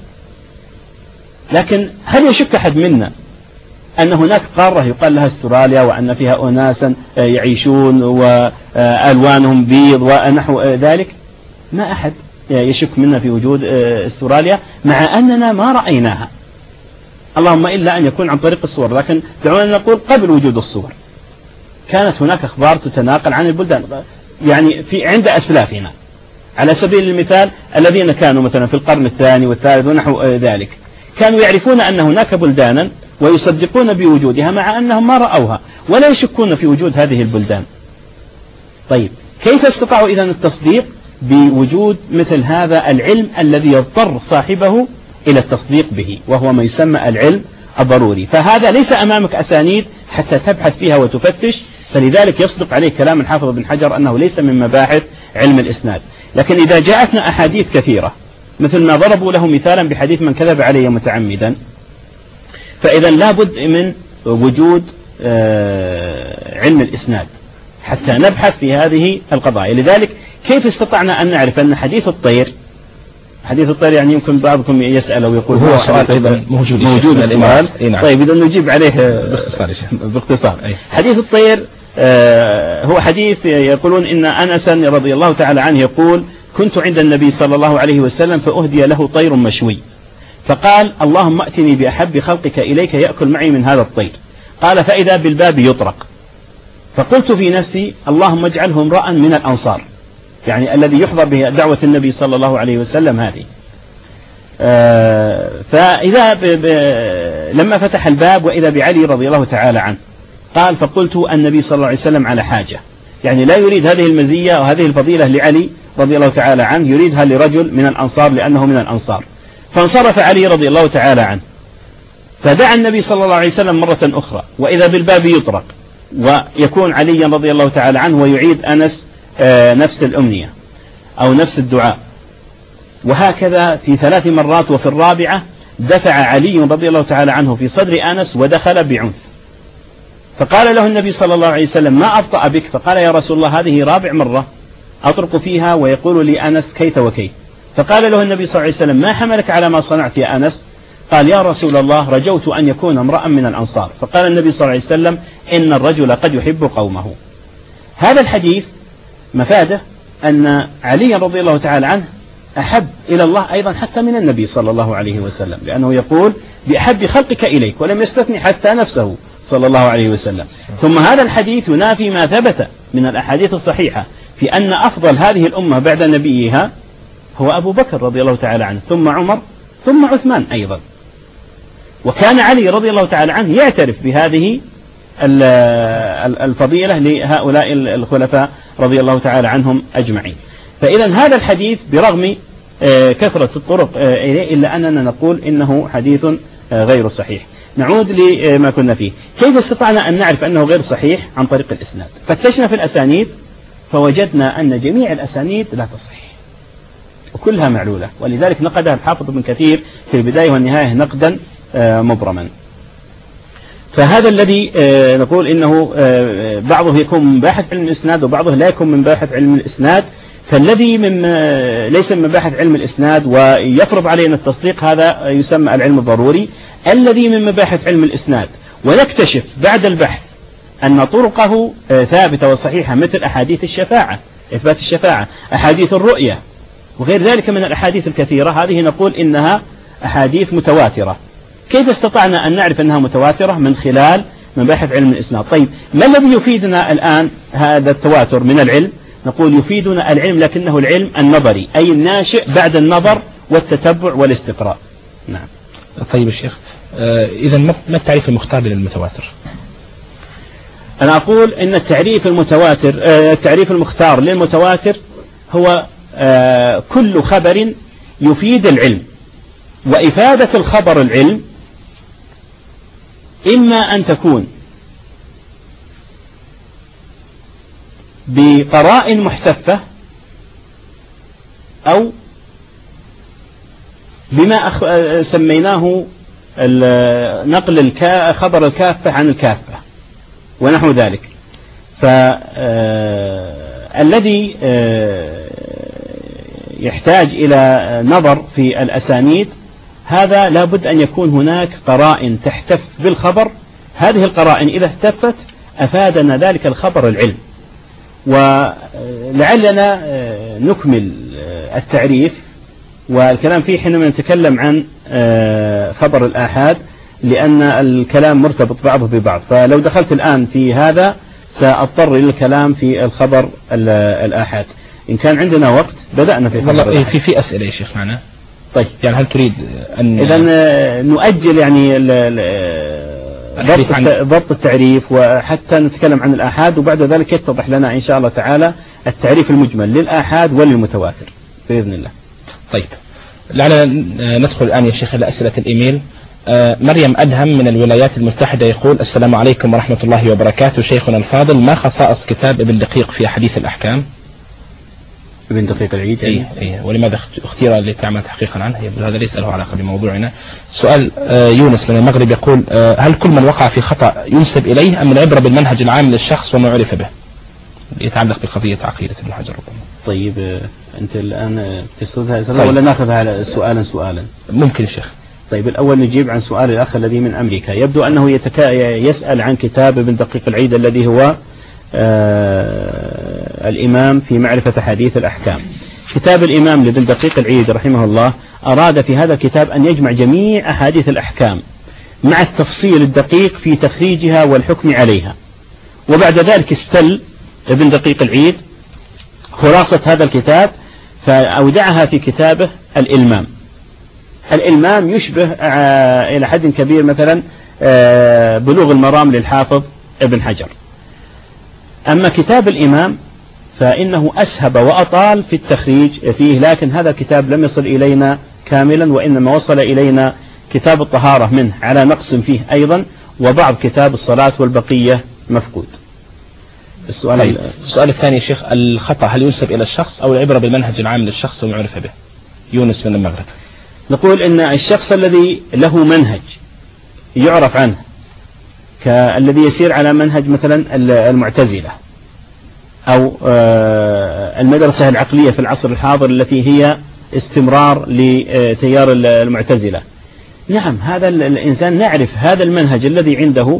لكن هل يشك أحد منا أن هناك قارة يقال لها استراليا وأن فيها أناسا يعيشون وألوانهم بيض ونحو ذلك؟ ما أحد يشك منا في وجود استراليا، مع أننا ما رأيناها، اللهم إلا أن يكون عن طريق الصور. لكن دعونا نقول قبل وجود الصور كانت هناك أخبار تتناقل عن البلدان، يعني في عند أسلافنا على سبيل المثال الذين كانوا مثلا في القرن الثاني والثالث ونحو ذلك، كانوا يعرفون أن هناك بلدانا ويصدقون بوجودها مع أنهم ما رأوها ولا يشكون في وجود هذه البلدان. طيب كيف استطاعوا إذن التصديق؟ بوجود مثل هذا العلم الذي يضطر صاحبه إلى التصديق به، وهو ما يسمى العلم الضروري. فهذا ليس أمامك أسانيد حتى تبحث فيها وتفتش، فلذلك يصدق عليه كلام الحافظ بن حجر أنه ليس من مباحث علم الإسناد. لكن إذا جاءتنا أحاديث كثيرة مثل ما ضربوا له مثالا بحديث من كذب علي متعمدا. فإذا لابد من وجود علم الإسناد حتى نبحث في هذه القضايا. لذلك كيف استطعنا أن نعرف أن حديث الطير حديث الطير يعني يمكن بعضكم يسأل أو يقول هو سؤال أيضا موجود موجود السؤال. نعم. طيب إذا نجيب عليه باختصار باختصار. حديث الطير هو حديث يقولون إن أنس رضي الله تعالى عنه يقول كنت عند النبي صلى الله عليه وسلم فأهدي له طير مشوي فقال اللهم أتني بأحب خلقك إليك يأكل معي من هذا الطير. قال فإذا بالباب يطرق فقلت في نفسي اللهم اجعله امرأ من الأنصار، يعني الذي يحضر به دعوة النبي صلى الله عليه وسلم هذه. آه فإذا ب ب لما فتح الباب وإذا بعلي رضي الله تعالى عنه قال فقلت النبي صلى الله عليه وسلم على حاجة، يعني لا يريد هذه المزية وهذه الفضيلة لعلي رضي الله تعالى عنه، يريدها لرجل من الأنصار لأنه من الأنصار. فانصرف علي رضي الله تعالى عنه فدعا النبي صلى الله عليه وسلم مرة أخرى وإذا بالباب يطرق ويكون علي رضي الله تعالى عنه ويعيد أنس آه نفس الأمنية أو نفس الدعاء، وهكذا في ثلاث مرات. وفي الرابعة دفع علي رضي الله تعالى عنه في صدر أنس ودخل بعنف، فقال له النبي صلى الله عليه وسلم ما أبطأ بك؟ فقال يا رسول الله هذه رابع مرة أطرق فيها ويقول لي أنس كيت وكيت. فقال له النبي صلى الله عليه وسلم ما حملك على ما صنعت يا أنس؟ قال يا رسول الله رجوت أن يكون امرأ من الأنصار. فقال النبي صلى الله عليه وسلم إن الرجل قد يحب قومه. هذا الحديث مفاده أن علي رضي الله تعالى عنه أحب إلى الله أيضا حتى من النبي صلى الله عليه وسلم، لأنه يقول بأحب خلقك إليك ولم يستثني حتى نفسه صلى الله عليه وسلم. ثم هذا الحديث ينافي ما ثبت من الأحاديث الصحيحة في أن أفضل هذه الأمة بعد نبيها هو أبو بكر رضي الله تعالى عنه ثم عمر ثم عثمان أيضا. وكان علي رضي الله تعالى عنه يعترف بهذه الفضيلة لهؤلاء الخلفاء رضي الله تعالى عنهم أجمعين. فإذا هذا الحديث برغم كثرة الطرق إليه إلا أننا نقول إنه حديث غير صحيح. نعود لما كنا فيه. كيف استطعنا أن نعرف أنه غير صحيح؟ عن طريق الإسناد. فتشنا في الأسانيد فوجدنا أن جميع الأسانيد لا تصح وكلها معلولة، ولذلك نقدها الحافظ ابن كثير في البداية والنهاية نقدا مبرما. فهذا الذي نقول إنه بعضه يكون من باحث علم الإسناد وبعضه لا يكون من باحث علم الإسناد. فالذي من ليس من باحث علم الإسناد ويفرض علينا التصديق هذا يسمى العلم الضروري. الذي من مباحث علم الإسناد ونكتشف بعد البحث أن طرقه ثابتة وصحيحة مثل أحاديث الشفاعة، إثبات الشفاعة، أحاديث الرؤية وغير ذلك من الأحاديث الكثيرة، هذه نقول إنها أحاديث متواترة. كيف استطعنا أن نعرف أنها متواترة؟ من خلال مباحث علم الإسناد. طيب ما الذي يفيدنا الآن هذا التواتر من العلم؟ نقول يفيدنا العلم لكنه العلم النظري، أي الناشئ بعد النظر والتتبع والاستقراء. نعم. طيب الشيخ إذا ما التعريف المختار للمتواتر؟ أنا أقول إن التعريف المتواتر التعريف المختار للمتواتر هو كل خبر يفيد العلم، وإفادة الخبر العلم إما أن تكون بقرائن محتفة أو بما أخ... سميناه نقل الكا... خبر الكافة عن الكافة ونحو ذلك. فالذي يحتاج إلى نظر في الأسانيد هذا لابد أن يكون هناك قرائن تحتف بالخبر، هذه القرائن إذا احتفت أفادنا ذلك الخبر العلم. ولعلنا نكمل التعريف والكلام فيه حينما نتكلم عن خبر الآحاد، لأن الكلام مرتبط بعضه ببعض. فلو دخلت الآن في هذا سأضطر إلى الكلام في الخبر الآحاد. إن كان عندنا وقت بدأنا في خبر الآحاد. في في أسئلة يا شيخ معنا. طيب يعني هل تريد أن إذا نؤجل يعني ضبط ضبط التعريف وحتى نتكلم عن الآحاد، وبعد ذلك يتضح لنا إن شاء الله تعالى التعريف المجمل للآحاد وللمتواتر بإذن الله. طيب لعلنا ندخل الآن يا شيخ إلى أسئلة الإيميل. آه مريم أدهم من الولايات المتحدة يقول السلام عليكم ورحمة الله وبركاته. شيخنا الفاضل، ما خصائص كتاب ابن دقيق في أحاديث الأحكام؟ ابن دقيق العيد. أي أي ولماذا اختير لتعمل تحقيقا عنه؟ يبدو هذا ليس له علاقة بموضوعنا. سؤال يونس من المغرب يقول هل كل من وقع في خطأ ينسب إليه أم العبرة بالمنهج العام للشخص وما عرف به؟ يتعلق بقضية عقيدة ابن حجر ربما. طيب أنت الآن تستردها طيب. ولا ناخذها سؤالا سؤالا؟ ممكن يا شيخ. طيب الأول نجيب عن سؤال الأخ الذي من أمريكا، يبدو أنه يتكا يسأل عن كتاب ابن دقيق العيد الذي هو آه الإمام في معرفة حديث الأحكام. كتاب الإمام لابن دقيق العيد رحمه الله أراد في هذا الكتاب أن يجمع جميع أحاديث الأحكام مع التفصيل الدقيق في تخريجها والحكم عليها، وبعد ذلك استل ابن دقيق العيد خلاصة هذا الكتاب فأودعها في كتابه الإلمام. الإلمام يشبه آه إلى حد كبير مثلا آه بلوغ المرام للحافظ ابن حجر. أما كتاب الإمام فإنه أسهب وأطال في التخريج فيه، لكن هذا الكتاب لم يصل إلينا كاملا، وإنما وصل إلينا كتاب الطهارة منه على نقص فيه أيضا، وبعض كتاب الصلاة والبقية مفقود. السؤال طيب. السؤال الثاني شيخ، الخطأ هل ينسب إلى الشخص أو العبرة بالمنهج العام للشخص وما عرف به؟ يونس من المغرب. نقول إن الشخص الذي له منهج يعرف عنه كالذي يسير على منهج مثلا المعتزلة أو المدرسة العقلية في العصر الحاضر التي هي استمرار لتيار المعتزلة، نعم هذا الإنسان نعرف هذا المنهج الذي عنده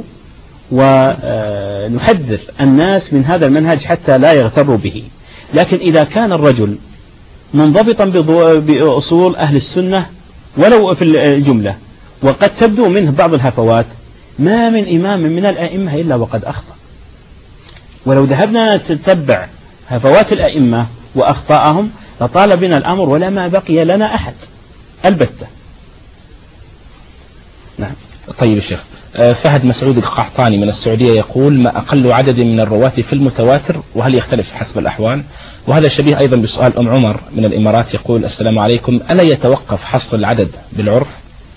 ونحذر الناس من هذا المنهج حتى لا يغتروا به. لكن إذا كان الرجل منضبطا بأصول أهل السنة ولو في الجملة وقد تبدو منه بعض الهفوات، ما من إمام من الأئمة إلا وقد أخطأ، ولو ذهبنا نتتبع هفوات الأئمة وأخطاءهم لطال بنا الأمر ولا ما بقي لنا أحد البتة. نعم. طيب الشيخ، فهد مسعود القحطاني من السعودية يقول ما أقل عدد من الرواة في المتواتر وهل يختلف حسب الأحوال؟ وهذا شبيه أيضا بسؤال أم عمر من الإمارات يقول السلام عليكم، ألا يتوقف حصر العدد بالعرف؟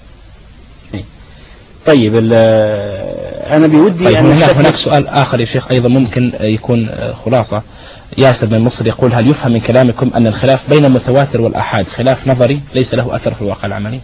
طيب أنا بودي طيب أن هناك, هناك سؤال آخر يا شيخ أيضا ممكن يكون خلاصة. ياسر من مصر يقول هل يفهم من كلامكم أن الخلاف بين المتواتر والآحاد خلاف نظري ليس له أثر في الواقع العملي؟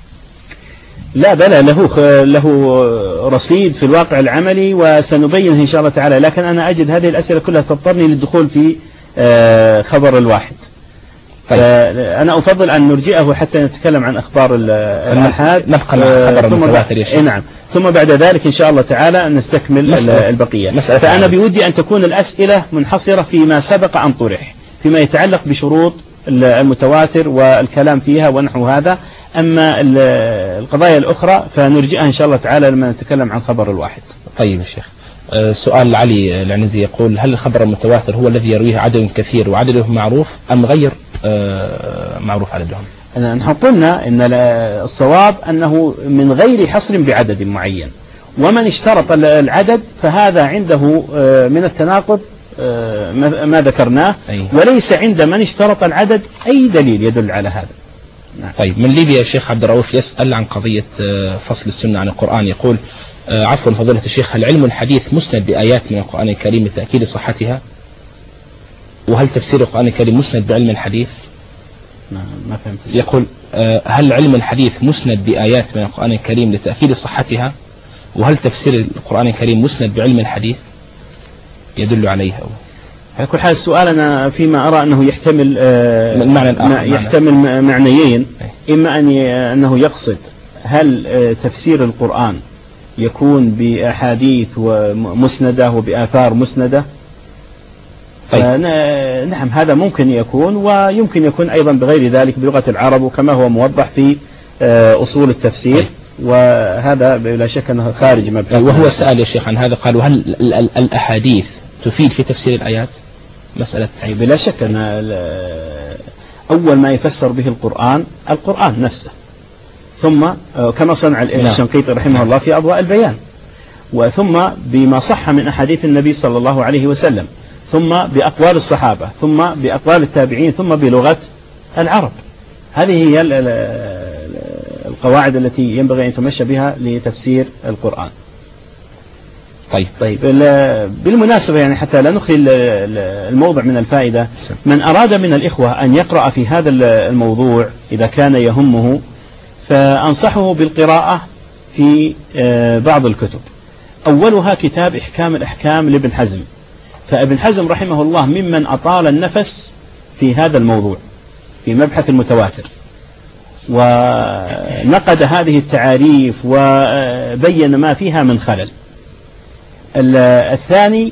لا بلى، له له رصيد في الواقع العملي وسنبينه إن شاء الله تعالى، لكن أنا أجد هذه الأسئلة كلها تضطرني للدخول في خبر الواحد. طيب. أنا أفضل أن نرجئه حتى نتكلم عن أخبار الآحاد نبقى مع خبر المتواتر يا شيخ. نعم، ثم بعد ذلك إن شاء الله تعالى نستكمل مسألة البقية. مسألة فأنا بودي أن تكون الأسئلة منحصرة فيما سبق أن طرح فيما يتعلق بشروط المتواتر والكلام فيها ونحو هذا. أما القضايا الأخرى فنرجئها إن شاء الله تعالى لما نتكلم عن خبر الواحد. طيب يا شيخ، سؤال علي العنزي يقول هل الخبر المتواتر هو الذي يرويه عدد كثير وعددهم معروف أم غير معروف عددهم؟ نحن قلنا أن الصواب أنه من غير حصر بعدد معين، ومن اشترط العدد فهذا عنده من التناقض ما ذكرناه، وليس عند من اشترط العدد أي دليل يدل على هذا. نعم. طيب من ليبيا الشيخ عبد الرؤوف يسأل عن قضية فصل السنة عن القرآن، يقول عفوا فضيلة الشيخ، هل علم الحديث مسند بآيات من القرآن الكريم لتأكيد صحتها؟ وهل تفسير القرآن الكريم مسند بعلم الحديث؟ ما فهمت. يقول هل علم الحديث مسند بآيات من القرآن الكريم لتأكيد صحتها؟ وهل تفسير القرآن الكريم مسند بعلم الحديث يدل عليها؟ على كل حال السؤال أنا فيما أرى أنه يحتمل من معنى الآخر يحتمل معنيين، إما أن أنه يقصد هل تفسير القرآن يكون بأحاديث ومسندة وبآثار مسندة. طيب. نعم هذا ممكن يكون، ويمكن يكون أيضا بغير ذلك بلغة العرب وكما هو موضح في أصول التفسير. طيب. وهذا بلا شك أنه خارج مبحث. وهو سأل يا شيخ عن هذا، قال وهل الأحاديث تفيد في تفسير الآيات؟ مسألة. بلا شك أن أول ما يفسر به القرآن القرآن نفسه، ثم كما صنع الشنقيطي رحمه الله في أضواء البيان، وثم بما صح من أحاديث النبي صلى الله عليه وسلم، ثم بأقوال الصحابة، ثم بأقوال التابعين، ثم بلغة العرب. هذه هي القواعد التي ينبغي أن تمشى بها لتفسير القرآن. طيب طيب بالمناسبة يعني حتى لا نخلي الموضع من الفائدة، من أراد من الإخوة أن يقرأ في هذا الموضوع إذا كان يهمه فأنصحه بالقراءة في بعض الكتب. أولها كتاب إحكام الأحكام لابن حزم. فابن حزم رحمه الله ممن أطال النفس في هذا الموضوع في مبحث المتواتر، ونقد هذه التعاريف وبين ما فيها من خلل. الثاني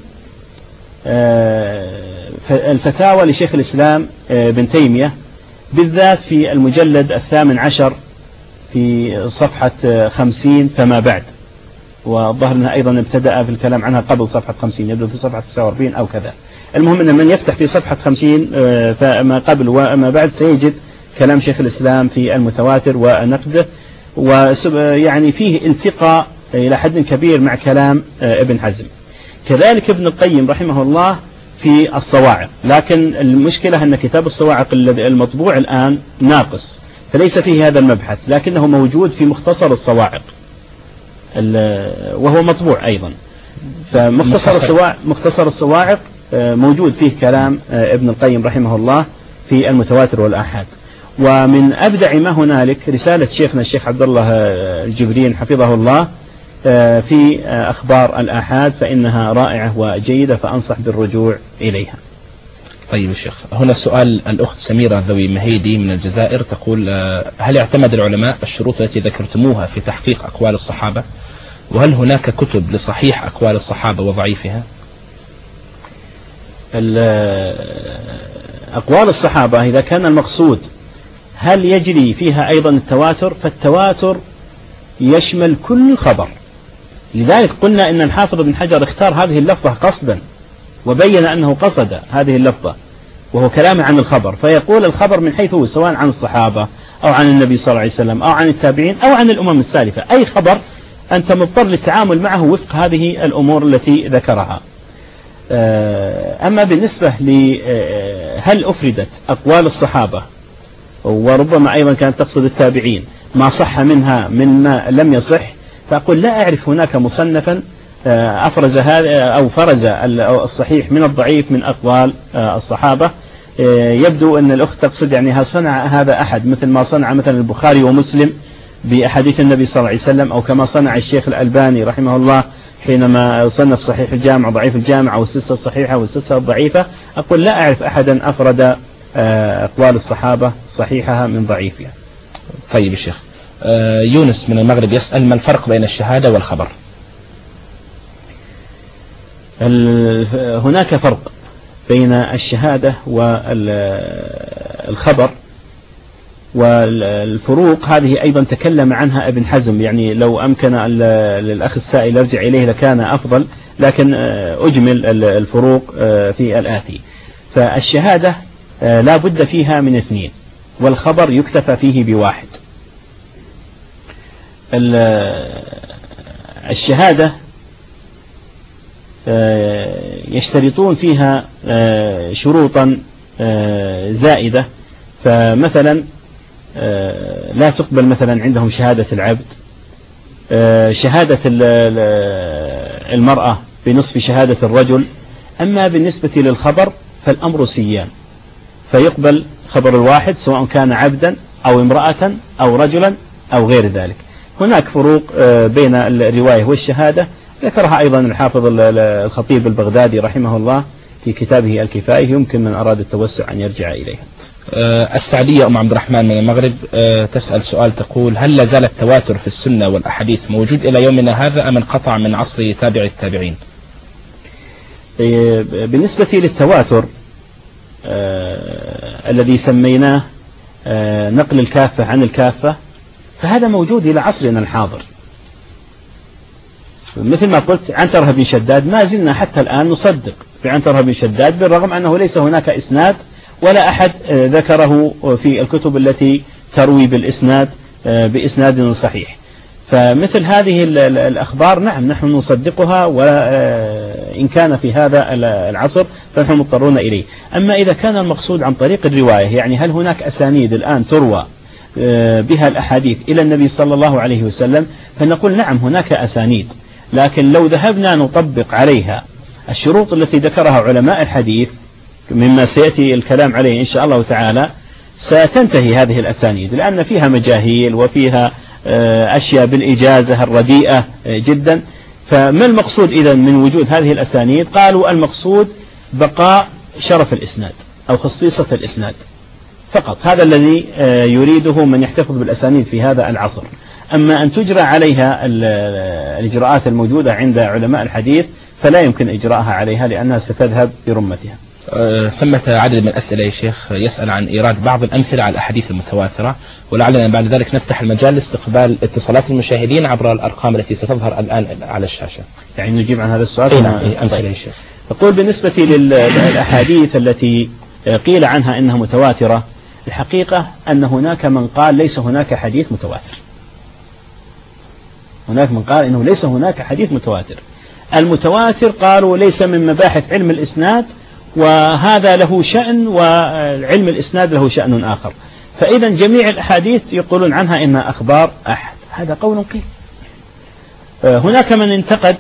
الفتاوى لشيخ الإسلام ابن تيمية، بالذات في المجلد الثامن عشر في صفحة خمسين فما بعد، والظاهر أنها أيضا ابتدأ في الكلام عنها قبل صفحة خمسين، يبدو في صفحة تسعة وأربعين أو كذا. المهم أن من يفتح في صفحة خمسين فما قبل وما بعد سيجد كلام شيخ الإسلام في المتواتر ونقده، ويعني فيه التقاء إلى حد كبير مع كلام ابن حزم. كذلك ابن القيم رحمه الله في الصواعق، لكن المشكلة أن كتاب الصواعق المطبوع الآن ناقص، فليس فيه هذا المبحث، لكنه موجود في مختصر الصواعق وهو مطبوع أيضا. فمختصر الصواعق مختصر الصواعق موجود فيه كلام ابن القيم رحمه الله في المتواتر والآحاد. ومن أبدع ما هنالك رسالة شيخنا الشيخ عبد الله الجبرين حفظه الله في أخبار الآحاد، فإنها رائعة وجيدة، فأنصح بالرجوع إليها. طيب يا شيخ، هنا سؤال الأخت سميرة ذوي مهيدي من الجزائر تقول: هل اعتمد العلماء الشروط التي ذكرتموها في تحقيق أقوال الصحابة؟ وهل هناك كتب لصحيح أقوال الصحابة وضعيفها؟ أقوال الصحابة إذا كان المقصود هل يجري فيها أيضا التواتر، فالتواتر يشمل كل خبر. لذلك قلنا إن الحافظ بن حجر اختار هذه اللفظة قصدا، وبين أنه قصد هذه اللفظة، وهو كلام عن الخبر، فيقول الخبر من حيث هو، سواء عن الصحابة أو عن النبي صلى الله عليه وسلم أو عن التابعين أو عن الأمم السالفة، أي خبر أنت مضطر للتعامل معه وفق هذه الأمور التي ذكرها. أما بالنسبة لهل أفردت أقوال الصحابة، وربما أيضا كانت تقصد التابعين، ما صح منها مما لم يصح، فأقول لا أعرف هناك مصنفا أفرز هذا أو فرز الصحيح من الضعيف من أقوال الصحابة. يبدو أن الأخت تقصد يعني هل صنع هذا أحد مثل ما صنع مثلا البخاري ومسلم بأحاديث النبي صلى الله عليه وسلم، أو كما صنع الشيخ الألباني رحمه الله حينما صنف صحيح الجامع وضعيف الجامع والسلسلة الصحيحة والسلسلة الضعيفة. أقول لا أعرف أحدا أفرد أقوال الصحابة صحيحها من ضعيفها. طيب يا شيخ، يونس من المغرب يسأل: ما الفرق بين الشهادة والخبر؟ هناك فرق بين الشهادة والخبر، والفروق هذه أيضا تكلم عنها ابن حزم، يعني لو أمكن للأخ السائل يرجع إليه لكان أفضل، لكن أجمل الفروق في الآتي. فالشهادة لا بد فيها من اثنين، والخبر يكتفى فيه بواحد. الشهادة يشترطون فيها شروطا زائدة، فمثلا لا تقبل مثلا عندهم شهادة العبد، شهادة المرأة بنصف شهادة الرجل. أما بالنسبة للخبر فالأمر سيان، فيقبل خبر الواحد سواء كان عبدا أو امرأة أو رجلا أو غير ذلك. هناك فروق بين الرواية والشهادة ذكرها أيضا الحافظ الخطيب البغدادي رحمه الله في كتابه الكفاية، يمكن من أراد التوسع أن يرجع إليها. السعدية أم عبد الرحمن من المغرب تسأل سؤال تقول: هل لا زال التواتر في السنة والأحاديث موجود إلى يومنا هذا أم انقطع من عصر تابع التابعين؟ بالنسبة للتواتر الذي سميناه نقل الكافة عن الكافة، فهذا موجود إلى عصرنا الحاضر. مثل ما قلت عنترة بن شداد، ما زلنا حتى الآن نصدق بعنترة بن شداد، بالرغم أنه ليس هناك إسناد ولا أحد ذكره في الكتب التي تروي بالإسناد بإسناد صحيح. فمثل هذه الأخبار نعم نحن نصدقها، وإن كان في هذا العصر فنحن مضطرون إليه. أما إذا كان المقصود عن طريق الرواية، يعني هل هناك أسانيد الآن تروى بها الأحاديث إلى النبي صلى الله عليه وسلم، فنقول نعم هناك أسانيد. لكن لو ذهبنا نطبق عليها الشروط التي ذكرها علماء الحديث مما سيأتي الكلام عليه إن شاء الله تعالى ستنتهي هذه الأسانيد، لأن فيها مجاهيل وفيها أشياء بالإجازة الرديئة جدا. فما المقصود إذن من وجود هذه الأسانيد؟ قالوا المقصود بقاء شرف الإسناد أو خصيصة الإسناد فقط، هذا الذي يريده من يحتفظ بالأسانيد في هذا العصر. أما أن تجرى عليها الإجراءات الموجودة عند علماء الحديث فلا يمكن إجراءها عليها لأنها ستذهب برمتها. ثمة عدد من الأسئلة يا شيخ يسأل عن إيراد بعض الأمثلة على الأحاديث المتواترة، ولعلنا بعد ذلك نفتح المجال لاستقبال اتصالات المشاهدين عبر الأرقام التي ستظهر الآن على الشاشة. يعني نجيب عن هذا السؤال؟ إيه نعم أمثلة يا شيخ. يقول بالنسبة للأحاديث التي قيل عنها إنها متواترة، الحقيقة أن هناك من قال ليس هناك حديث متواتر. هناك من قال إنه ليس هناك حديث متواتر. المتواتر قالوا ليس من مباحث علم الإسناد، وهذا له شأن وعلم الإسناد له شأن آخر. فإذا جميع الأحاديث يقولون عنها إنها أخبار أحد، هذا قول قيل. هناك من انتقد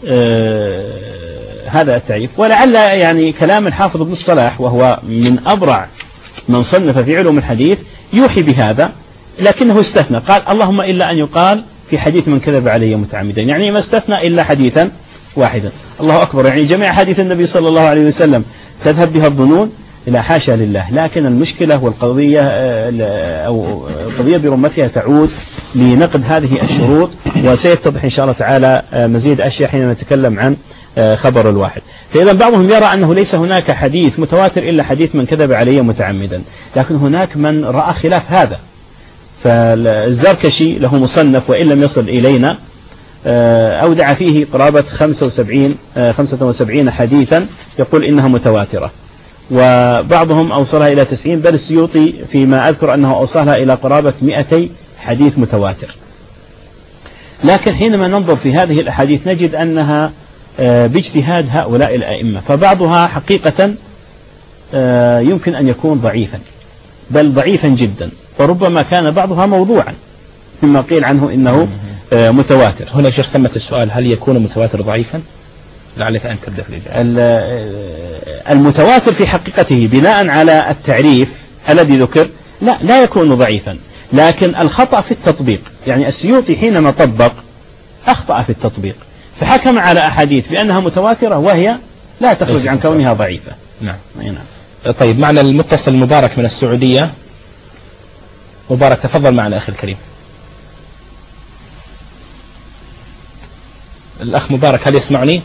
هذا التعريف، ولعل يعني كلام الحافظ ابن الصلاح وهو من أبرع من صنف في علوم الحديث يوحي بهذا، لكنه استثنى قال اللهم إلا أن يقال في حديث من كذب علي متعمدا، يعني ما استثنى إلا حديثا واحدا. الله أكبر، يعني جميع حديث النبي صلى الله عليه وسلم تذهب بها الظنون؟ لا حاشا لله. لكن المشكلة والقضية أو القضية برمتها تعود لنقد هذه الشروط، وسيتضح إن شاء الله تعالى مزيد أشياء حين نتكلم عن خبر الواحد. فإذا بعضهم يرى أنه ليس هناك حديث متواتر إلا حديث من كذب علي متعمدا، لكن هناك من رأى خلاف هذا. فالزركشي له مصنف وإن لم يصل إلينا أودع فيه قرابة خمسة وسبعين خمسة وسبعين حديثا يقول إنها متواترة، وبعضهم أوصلها إلى تسعين، بل السيوطي فيما أذكر أنه أوصلها إلى قرابة مئتي حديث متواتر. لكن حينما ننظر في هذه الأحاديث نجد أنها باجتهاد هؤلاء الأئمة، فبعضها حقيقة يمكن أن يكون ضعيفا، بل ضعيفا جدا، وربما كان بعضها موضوعا مما قيل عنه إنه متواتر. هنا شيخ ثمة السؤال، هل يكون متواتر ضعيفا؟ لعلك أن تبدأ في الإجابة. المتواتر في حقيقته بناء على التعريف الذي ذكر لا لا يكون ضعيفا، لكن الخطأ في التطبيق. يعني السيوطي حينما طبق أخطأ في التطبيق، فحكم على أحاديث بأنها متواترة وهي لا تخرج عن كونها ضعيفة. نعم. نعم. طيب، معنا المتصل مبارك من السعودية. مبارك تفضل معنا أخي الكريم. الأخ مبارك هل يسمعني؟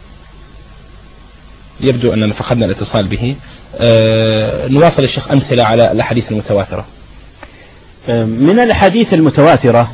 يبدو أننا فقدنا الاتصال به. أه نواصل الشيخ أمثلة على الأحاديث المتواترة. من الأحاديث المتواترة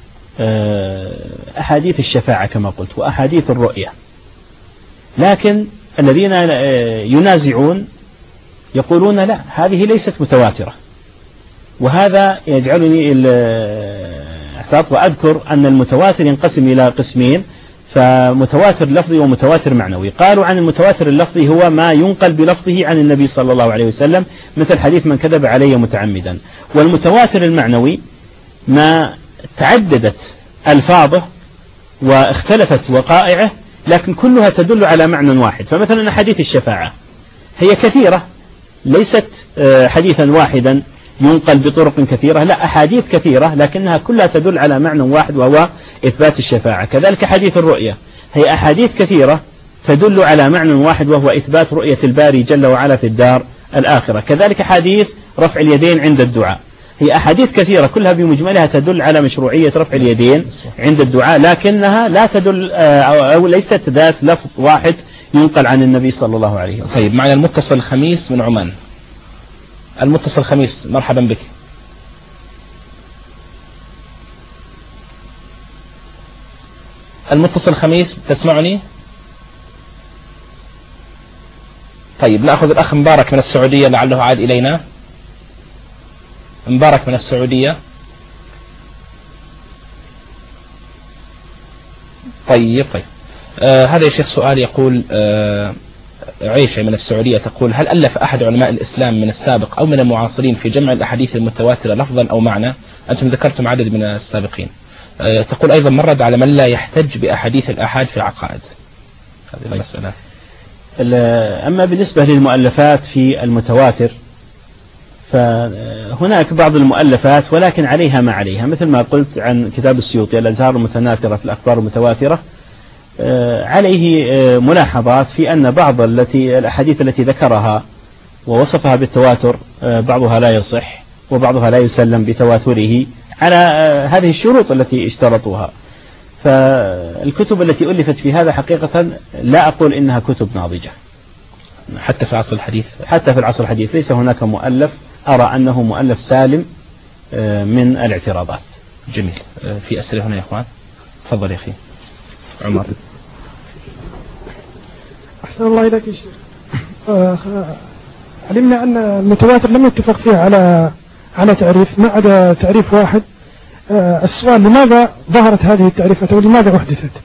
أحاديث الشفاعة كما قلت، وأحاديث الرؤية. لكن الذين ينازعون يقولون لا، هذه ليست متواترة، وهذا يجعلني احتاط وأذكر أن المتواتر ينقسم إلى قسمين، فمتواتر لفظي ومتواتر معنوي. قالوا عن المتواتر اللفظي هو ما ينقل بلفظه عن النبي صلى الله عليه وسلم، مثل حديث من كذب علي متعمدا. والمتواتر المعنوي ما تعددت ألفاظه واختلفت وقائعه، لكن كلها تدل على معنى واحد. فمثلا حديث الشفاعة هي كثيرة، ليست حديثا واحدا ينقل بطرق كثيرة، لا، أحاديث كثيرة لكنها كلها تدل على معنى واحد وهو إثبات الشفاعة. كذلك حديث الرؤية هي أحاديث كثيرة تدل على معنى واحد وهو إثبات رؤية الباري جل وعلا في الدار الآخرة. كذلك حديث رفع اليدين عند الدعاء هي أحاديث كثيرة كلها بمجملها تدل على مشروعية رفع اليدين عند الدعاء، لكنها لا تدل أو ليست ذات لفظ واحد ينقل عن النبي صلى الله عليه وسلم. طيب، معنا المتصل الخميس من عمان. المتصل الخميس، مرحبا بك. المتصل الخميس، تسمعني؟ طيب، نأخذ الأخ مبارك من السعودية لعله عاد إلينا. مبارك من السعودية. طيب طيب آه هذا يا شيخ سؤال يقول آه عيشة من السعودية تقول: هل ألف أحد علماء الإسلام من السابق أو من المعاصرين في جمع الأحاديث المتواترة لفظا أو معنى؟ أنتم ذكرتم عدد من السابقين. تقول أيضا مرد على من لا يحتج بأحاديث الآحاد في العقائد. هذه المسألة. أما بالنسبة للمؤلفات في المتواتر فهناك بعض المؤلفات ولكن عليها ما عليها، مثل ما قلت عن كتاب السيوطي الأزهار المتناثرة في الأخبار المتواترة، عليه ملاحظات في أن بعض التي الأحاديث التي ذكرها ووصفها بالتواتر بعضها لا يصح وبعضها لا يسلم بتواتره على هذه الشروط التي اشترطوها. فالكتب التي ألفت في هذا حقيقة لا أقول إنها كتب ناضجة حتى في العصر الحديث. حتى في العصر الحديث ليس هناك مؤلف أرى أنه مؤلف سالم من الاعتراضات. جميل. في أسئلة هنا يا أخوان؟ تفضل يا أخي عمر. أحسن الله إليك يا شيخ. علمنا أن المتواتر لم يتفق فيه على على تعريف ما عدا تعريف واحد. السؤال لماذا ظهرت هذه التعريفات ولماذا أحدثت؟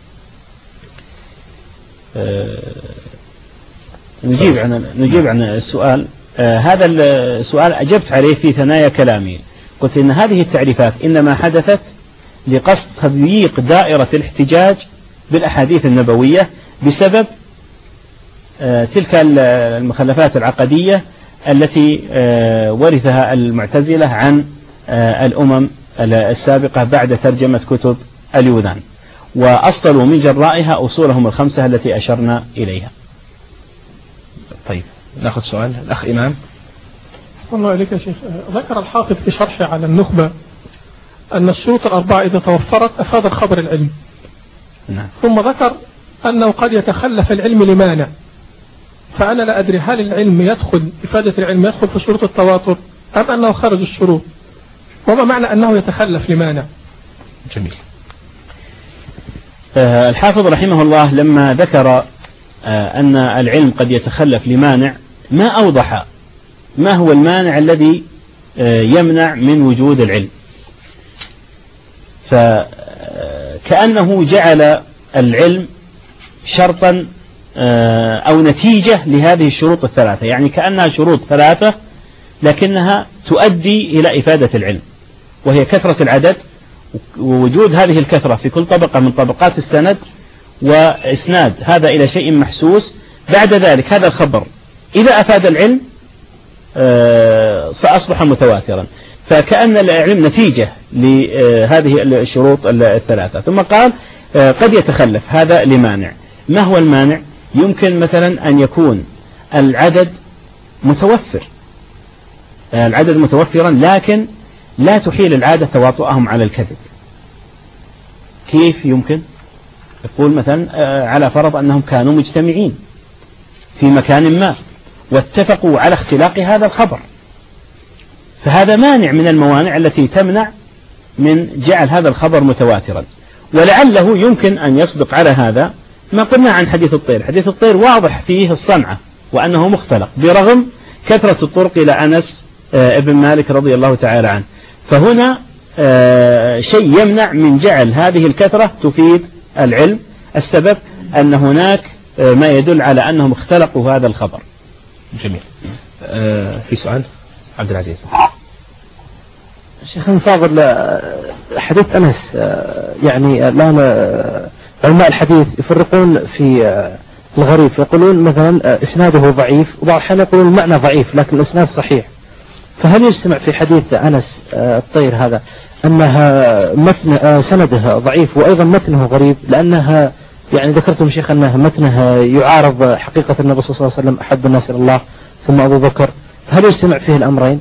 نجيب عن نجيب عن السؤال. هذا السؤال أجبت عليه في ثنايا كلامي، قلت إن هذه التعريفات إنما حدثت لقصد تضييق دائرة الاحتجاج بالأحاديث النبوية بسبب تلك المخلفات العقدية التي ورثها المعتزلة عن الأمم السابقة بعد ترجمة كتب اليونان، وأصلوا من جرائها أصولهم الخمسة التي أشرنا إليها. طيب نأخذ سؤال الأخ إمام. أحسن الله إليك يا شيخ. ذكر الحافظ في شرحه على النخبة أن الشروط الأربعة إذا توفرت أفاد الخبر العلم. نعم. ثم ذكر أنه قد يتخلف العلم لمانع، فأنا لا أدري هل العلم يدخل إفادة العلم يدخل في شروط التواتر أم أنه خارج الشروط، وما معنى أنه يتخلف لمانع؟ جميل. الحافظ رحمه الله لما ذكر أن العلم قد يتخلف لمانع ما أوضح ما هو المانع الذي يمنع من وجود العلم، فكأنه جعل العلم شرطا أو نتيجة لهذه الشروط الثلاثة، يعني كأنها شروط ثلاثة لكنها تؤدي إلى إفادة العلم، وهي كثرة العدد ووجود هذه الكثرة في كل طبقة من طبقات السند وإسناد هذا إلى شيء محسوس. بعد ذلك هذا الخبر إذا أفاد العلم سأصبح متواترا، فكأن العلم نتيجة لهذه الشروط الثلاثة. ثم قال قد يتخلف هذا لمانع. ما هو المانع؟ يمكن مثلا أن يكون العدد متوفر العدد متوفرا لكن لا تحيل العادة تواطؤهم على الكذب. كيف يمكن؟ يقول مثلا على فرض أنهم كانوا مجتمعين في مكان ما واتفقوا على اختلاق هذا الخبر، فهذا مانع من الموانع التي تمنع من جعل هذا الخبر متواترا. ولعله يمكن أن يصدق على هذا ما قلنا عن حديث الطير. حديث الطير واضح فيه الصنعة وأنه مختلق برغم كثرة الطرق إلى أنس ابن مالك رضي الله تعالى عنه، فهنا شيء يمنع من جعل هذه الكثرة تفيد العلم. السبب أن هناك ما يدل على أنهم اختلقوا هذا الخبر. جميل. آه في سؤال عبد العزيز. شيخنا الفاضل، حديث أنس يعني الآن علماء الحديث يفرقون في الغريب، يقولون مثلا إسناده ضعيف، وبعض الأحيان يقولون المعنى ضعيف لكن الإسناد صحيح. فهل يجتمع في حديث أنس الطير هذا أنها متن سنده ضعيف وأيضا متنه غريب، لأنها يعني ذكرتم شيخ أنه متنه يعارض حقيقة النبي صلى الله عليه وسلم أحب الناس إلى الله ثم أبو بكر، هل يجتمع فيه الأمرين؟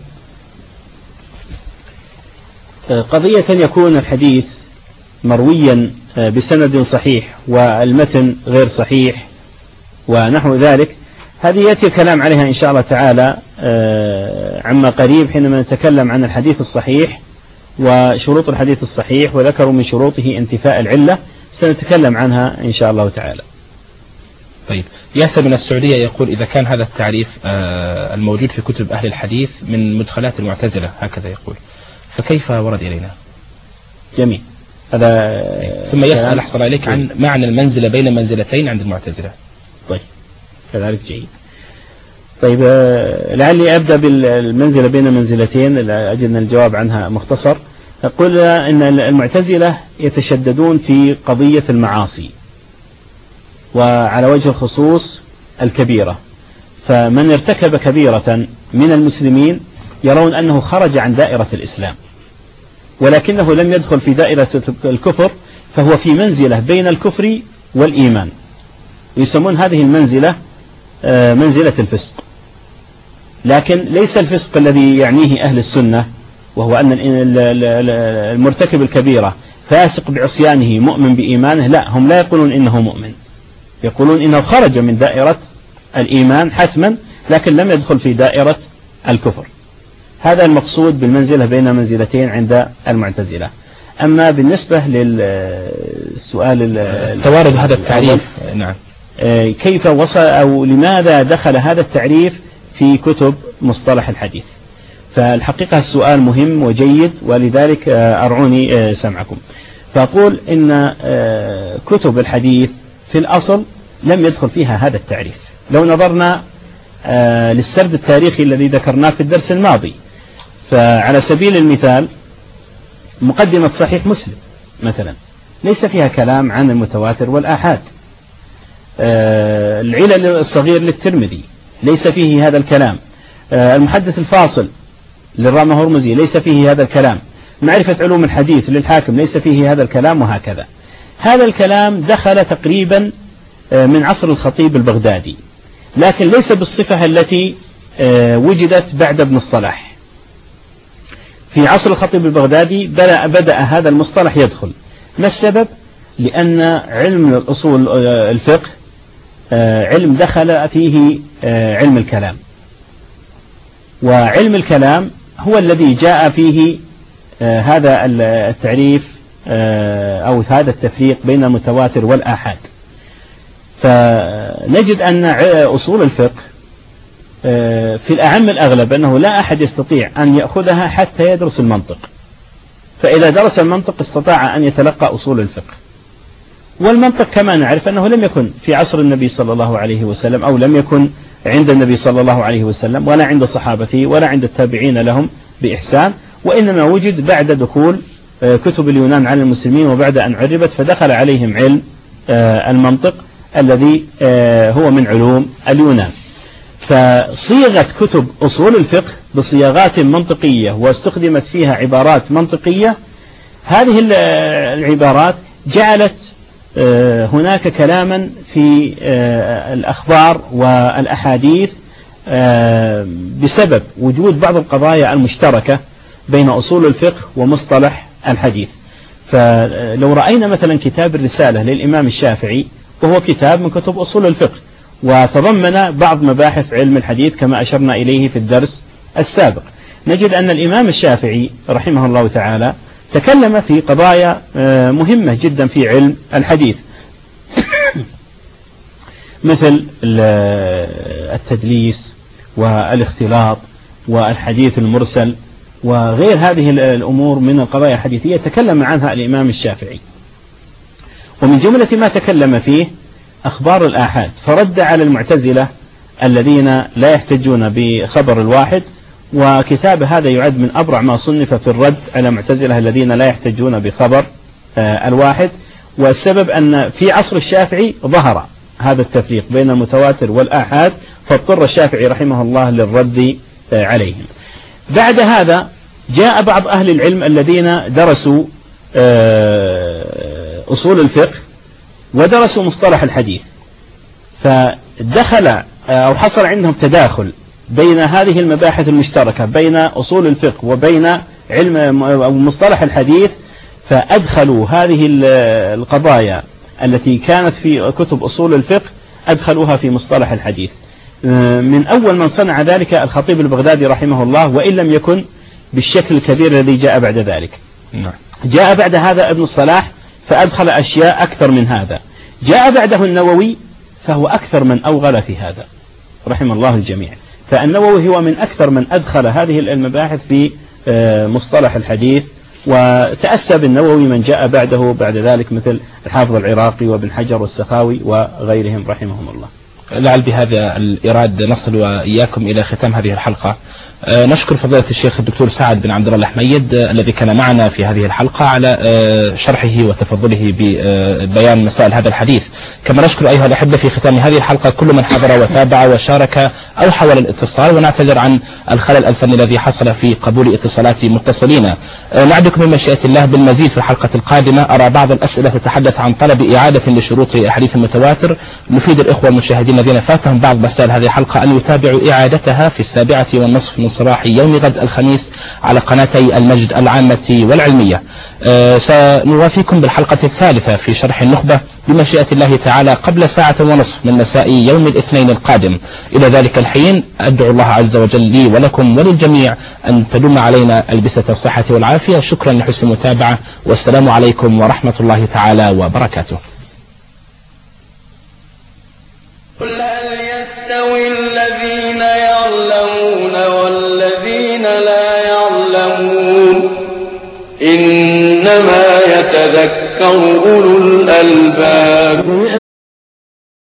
قضية يكون الحديث مرويا بسند صحيح والمتن غير صحيح ونحو ذلك، هذه يأتي الكلام عليها إن شاء الله تعالى عما قريب حينما نتكلم عن الحديث الصحيح وشروط الحديث الصحيح، وذكروا من شروطه انتفاء العلة، سنتكلم عنها إن شاء الله تعالى. طيب ياسر من السعودية يقول إذا كان هذا التعريف الموجود في كتب أهل الحديث من مدخلات المعتزلة هكذا يقول، فكيف ورد إلينا؟ جميل. هذا ثم يسأل أحصل عليك عن معنى المنزلة بين منزلتين عند المعتزلة. طيب كذلك جيد. طيب لعلي أبدأ بالمنزلة بين منزلتين لأجل أن الجواب عنها مختصر. نقول إن المعتزلة يتشددون في قضية المعاصي، وعلى وجه الخصوص الكبيرة، فمن ارتكب كبيرة من المسلمين يرون أنه خرج عن دائرة الإسلام، ولكنه لم يدخل في دائرة الكفر، فهو في منزلة بين الكفر والإيمان، يسمون هذه المنزلة منزلة الفسق. لكن ليس الفسق الذي يعنيه أهل السنة، وهو أن المرتكب الكبيرة فاسق بعصيانه مؤمن بإيمانه، لا، هم لا يقولون إنه مؤمن، يقولون إنه خرج من دائرة الإيمان حتما، لكن لم يدخل في دائرة الكفر. هذا المقصود بالمنزلة بين منزلتين عند المعتزلة. أما بالنسبة للسؤال توارد هذا التعريف، نعم، كيف وصل أو لماذا دخل هذا التعريف في كتب مصطلح الحديث؟ فالحقيقة السؤال مهم وجيد، ولذلك أرعوني سمعكم. فأقول إن كتب الحديث في الأصل لم يدخل فيها هذا التعريف. لو نظرنا للسرد التاريخي الذي ذكرناه في الدرس الماضي، فعلى سبيل المثال مقدمة صحيح مسلم مثلا ليس فيها كلام عن المتواتر والآحاد. العلل الصغير للترمذي ليس فيه هذا الكلام. المحدث الفاصل للرام هرمزي ليس فيه هذا الكلام. معرفة علوم الحديث للحاكم ليس فيه هذا الكلام، وهكذا. هذا الكلام دخل تقريبا من عصر الخطيب البغدادي، لكن ليس بالصفة التي وجدت بعد ابن الصلاح. في عصر الخطيب البغدادي بدأ هذا المصطلح يدخل. ما السبب؟ لأن علم الأصول الفقه علم دخل فيه علم الكلام، وعلم الكلام هو الذي جاء فيه هذا التعريف أو هذا التفريق بين المتواتر والآحاد. فنجد أن أصول الفقه في الأعم الأغلب أنه لا أحد يستطيع أن يأخذها حتى يدرس المنطق، فإذا درس المنطق استطاع أن يتلقى أصول الفقه. والمنطق كما نعرف أنه لم يكن في عصر النبي صلى الله عليه وسلم، أو لم يكن عند النبي صلى الله عليه وسلم، ولا عند صحابته، ولا عند التابعين لهم بإحسان، وإنما وجد بعد دخول كتب اليونان على المسلمين وبعد أن عربت، فدخل عليهم علم المنطق الذي هو من علوم اليونان. فصيغة كتب أصول الفقه بصياغات منطقية واستخدمت فيها عبارات منطقية، هذه العبارات جعلت هناك كلاما في الأخبار والأحاديث بسبب وجود بعض القضايا المشتركة بين أصول الفقه ومصطلح الحديث. فلو رأينا مثلا كتاب الرسالة للإمام الشافعي، وهو كتاب من كتب أصول الفقه وتضمن بعض مباحث علم الحديث كما أشرنا إليه في الدرس السابق، نجد أن الإمام الشافعي رحمه الله تعالى تكلم في قضايا مهمة جدا في علم الحديث، مثل التدليس والاختلاط والحديث المرسل وغير هذه الأمور من القضايا الحديثية تكلم عنها الإمام الشافعي. ومن جملة ما تكلم فيه أخبار الآحاد، فرد على المعتزلة الذين لا يحتجون بخبر الواحد، وكتاب هذا يعد من أبرع ما صنف في الرد على المعتزلة الذين لا يحتجون بخبر الواحد. والسبب أن في عصر الشافعي ظهر هذا التفريق بين المتواتر والآحاد، فاضطر الشافعي رحمه الله للرد عليهم. بعد هذا جاء بعض أهل العلم الذين درسوا أصول الفقه ودرسوا مصطلح الحديث، فدخل أو حصل عندهم تداخل بين هذه المباحث المشتركة بين أصول الفقه وبين علم أو مصطلح الحديث، فأدخلوا هذه القضايا التي كانت في كتب أصول الفقه أدخلوها في مصطلح الحديث. من أول من صنع ذلك الخطيب البغدادي رحمه الله، وإن لم يكن بالشكل الكبير الذي جاء بعد ذلك. جاء بعد هذا ابن الصلاح فأدخل أشياء أكثر من هذا. جاء بعده النووي فهو أكثر من أوغل في هذا رحمه الله الجميع. فالنووي هو من أكثر من أدخل هذه المباحث في مصطلح الحديث، وتأسى بالنووي من جاء بعده بعد ذلك مثل الحافظ العراقي وابن حجر والسخاوي وغيرهم رحمهم الله. لعل بهذا الإيراد نصل وإياكم إلى ختام هذه الحلقة. نشكر فضيلة الشيخ الدكتور سعد بن عبد الله الحميد الذي كان معنا في هذه الحلقة على شرحه وتفضله ببيان مسائل هذا الحديث. كما نشكر أيها الأحبة في ختام هذه الحلقة كل من حضر وتابع وشارك أو حاول الاتصال، ونعتذر عن الخلل الفني الذي حصل في قبول اتصالات متصلين. نعدكم من مشيئة الله بالمزيد في الحلقة القادمة. أرى بعض الأسئلة تتحدث عن طلب إعادة لشروط الحديث المتواتر. نفيد الإخوة المشاهدين الذين فاتهم بعض مسائل هذه الحلقة أن يتابعوا إعادتها في السابعة والنصف من صباح يوم غد الخميس على قناتي المجد العامة والعلمية. أه سنوافيكم بالحلقة الثالثة في شرح النخبة بمشيئة الله تعالى قبل ساعة ونصف من مساء يوم الاثنين القادم. إلى ذلك الحين أدعو الله عز وجل لي ولكم وللجميع أن تدوم علينا ألبسة الصحة والعافية. شكرا لحسن المتابعة، والسلام عليكم ورحمة الله تعالى وبركاته. قل هل يستوي الذين يعلمون والذين لا يعلمون إنما يتذكر أولو الألباب.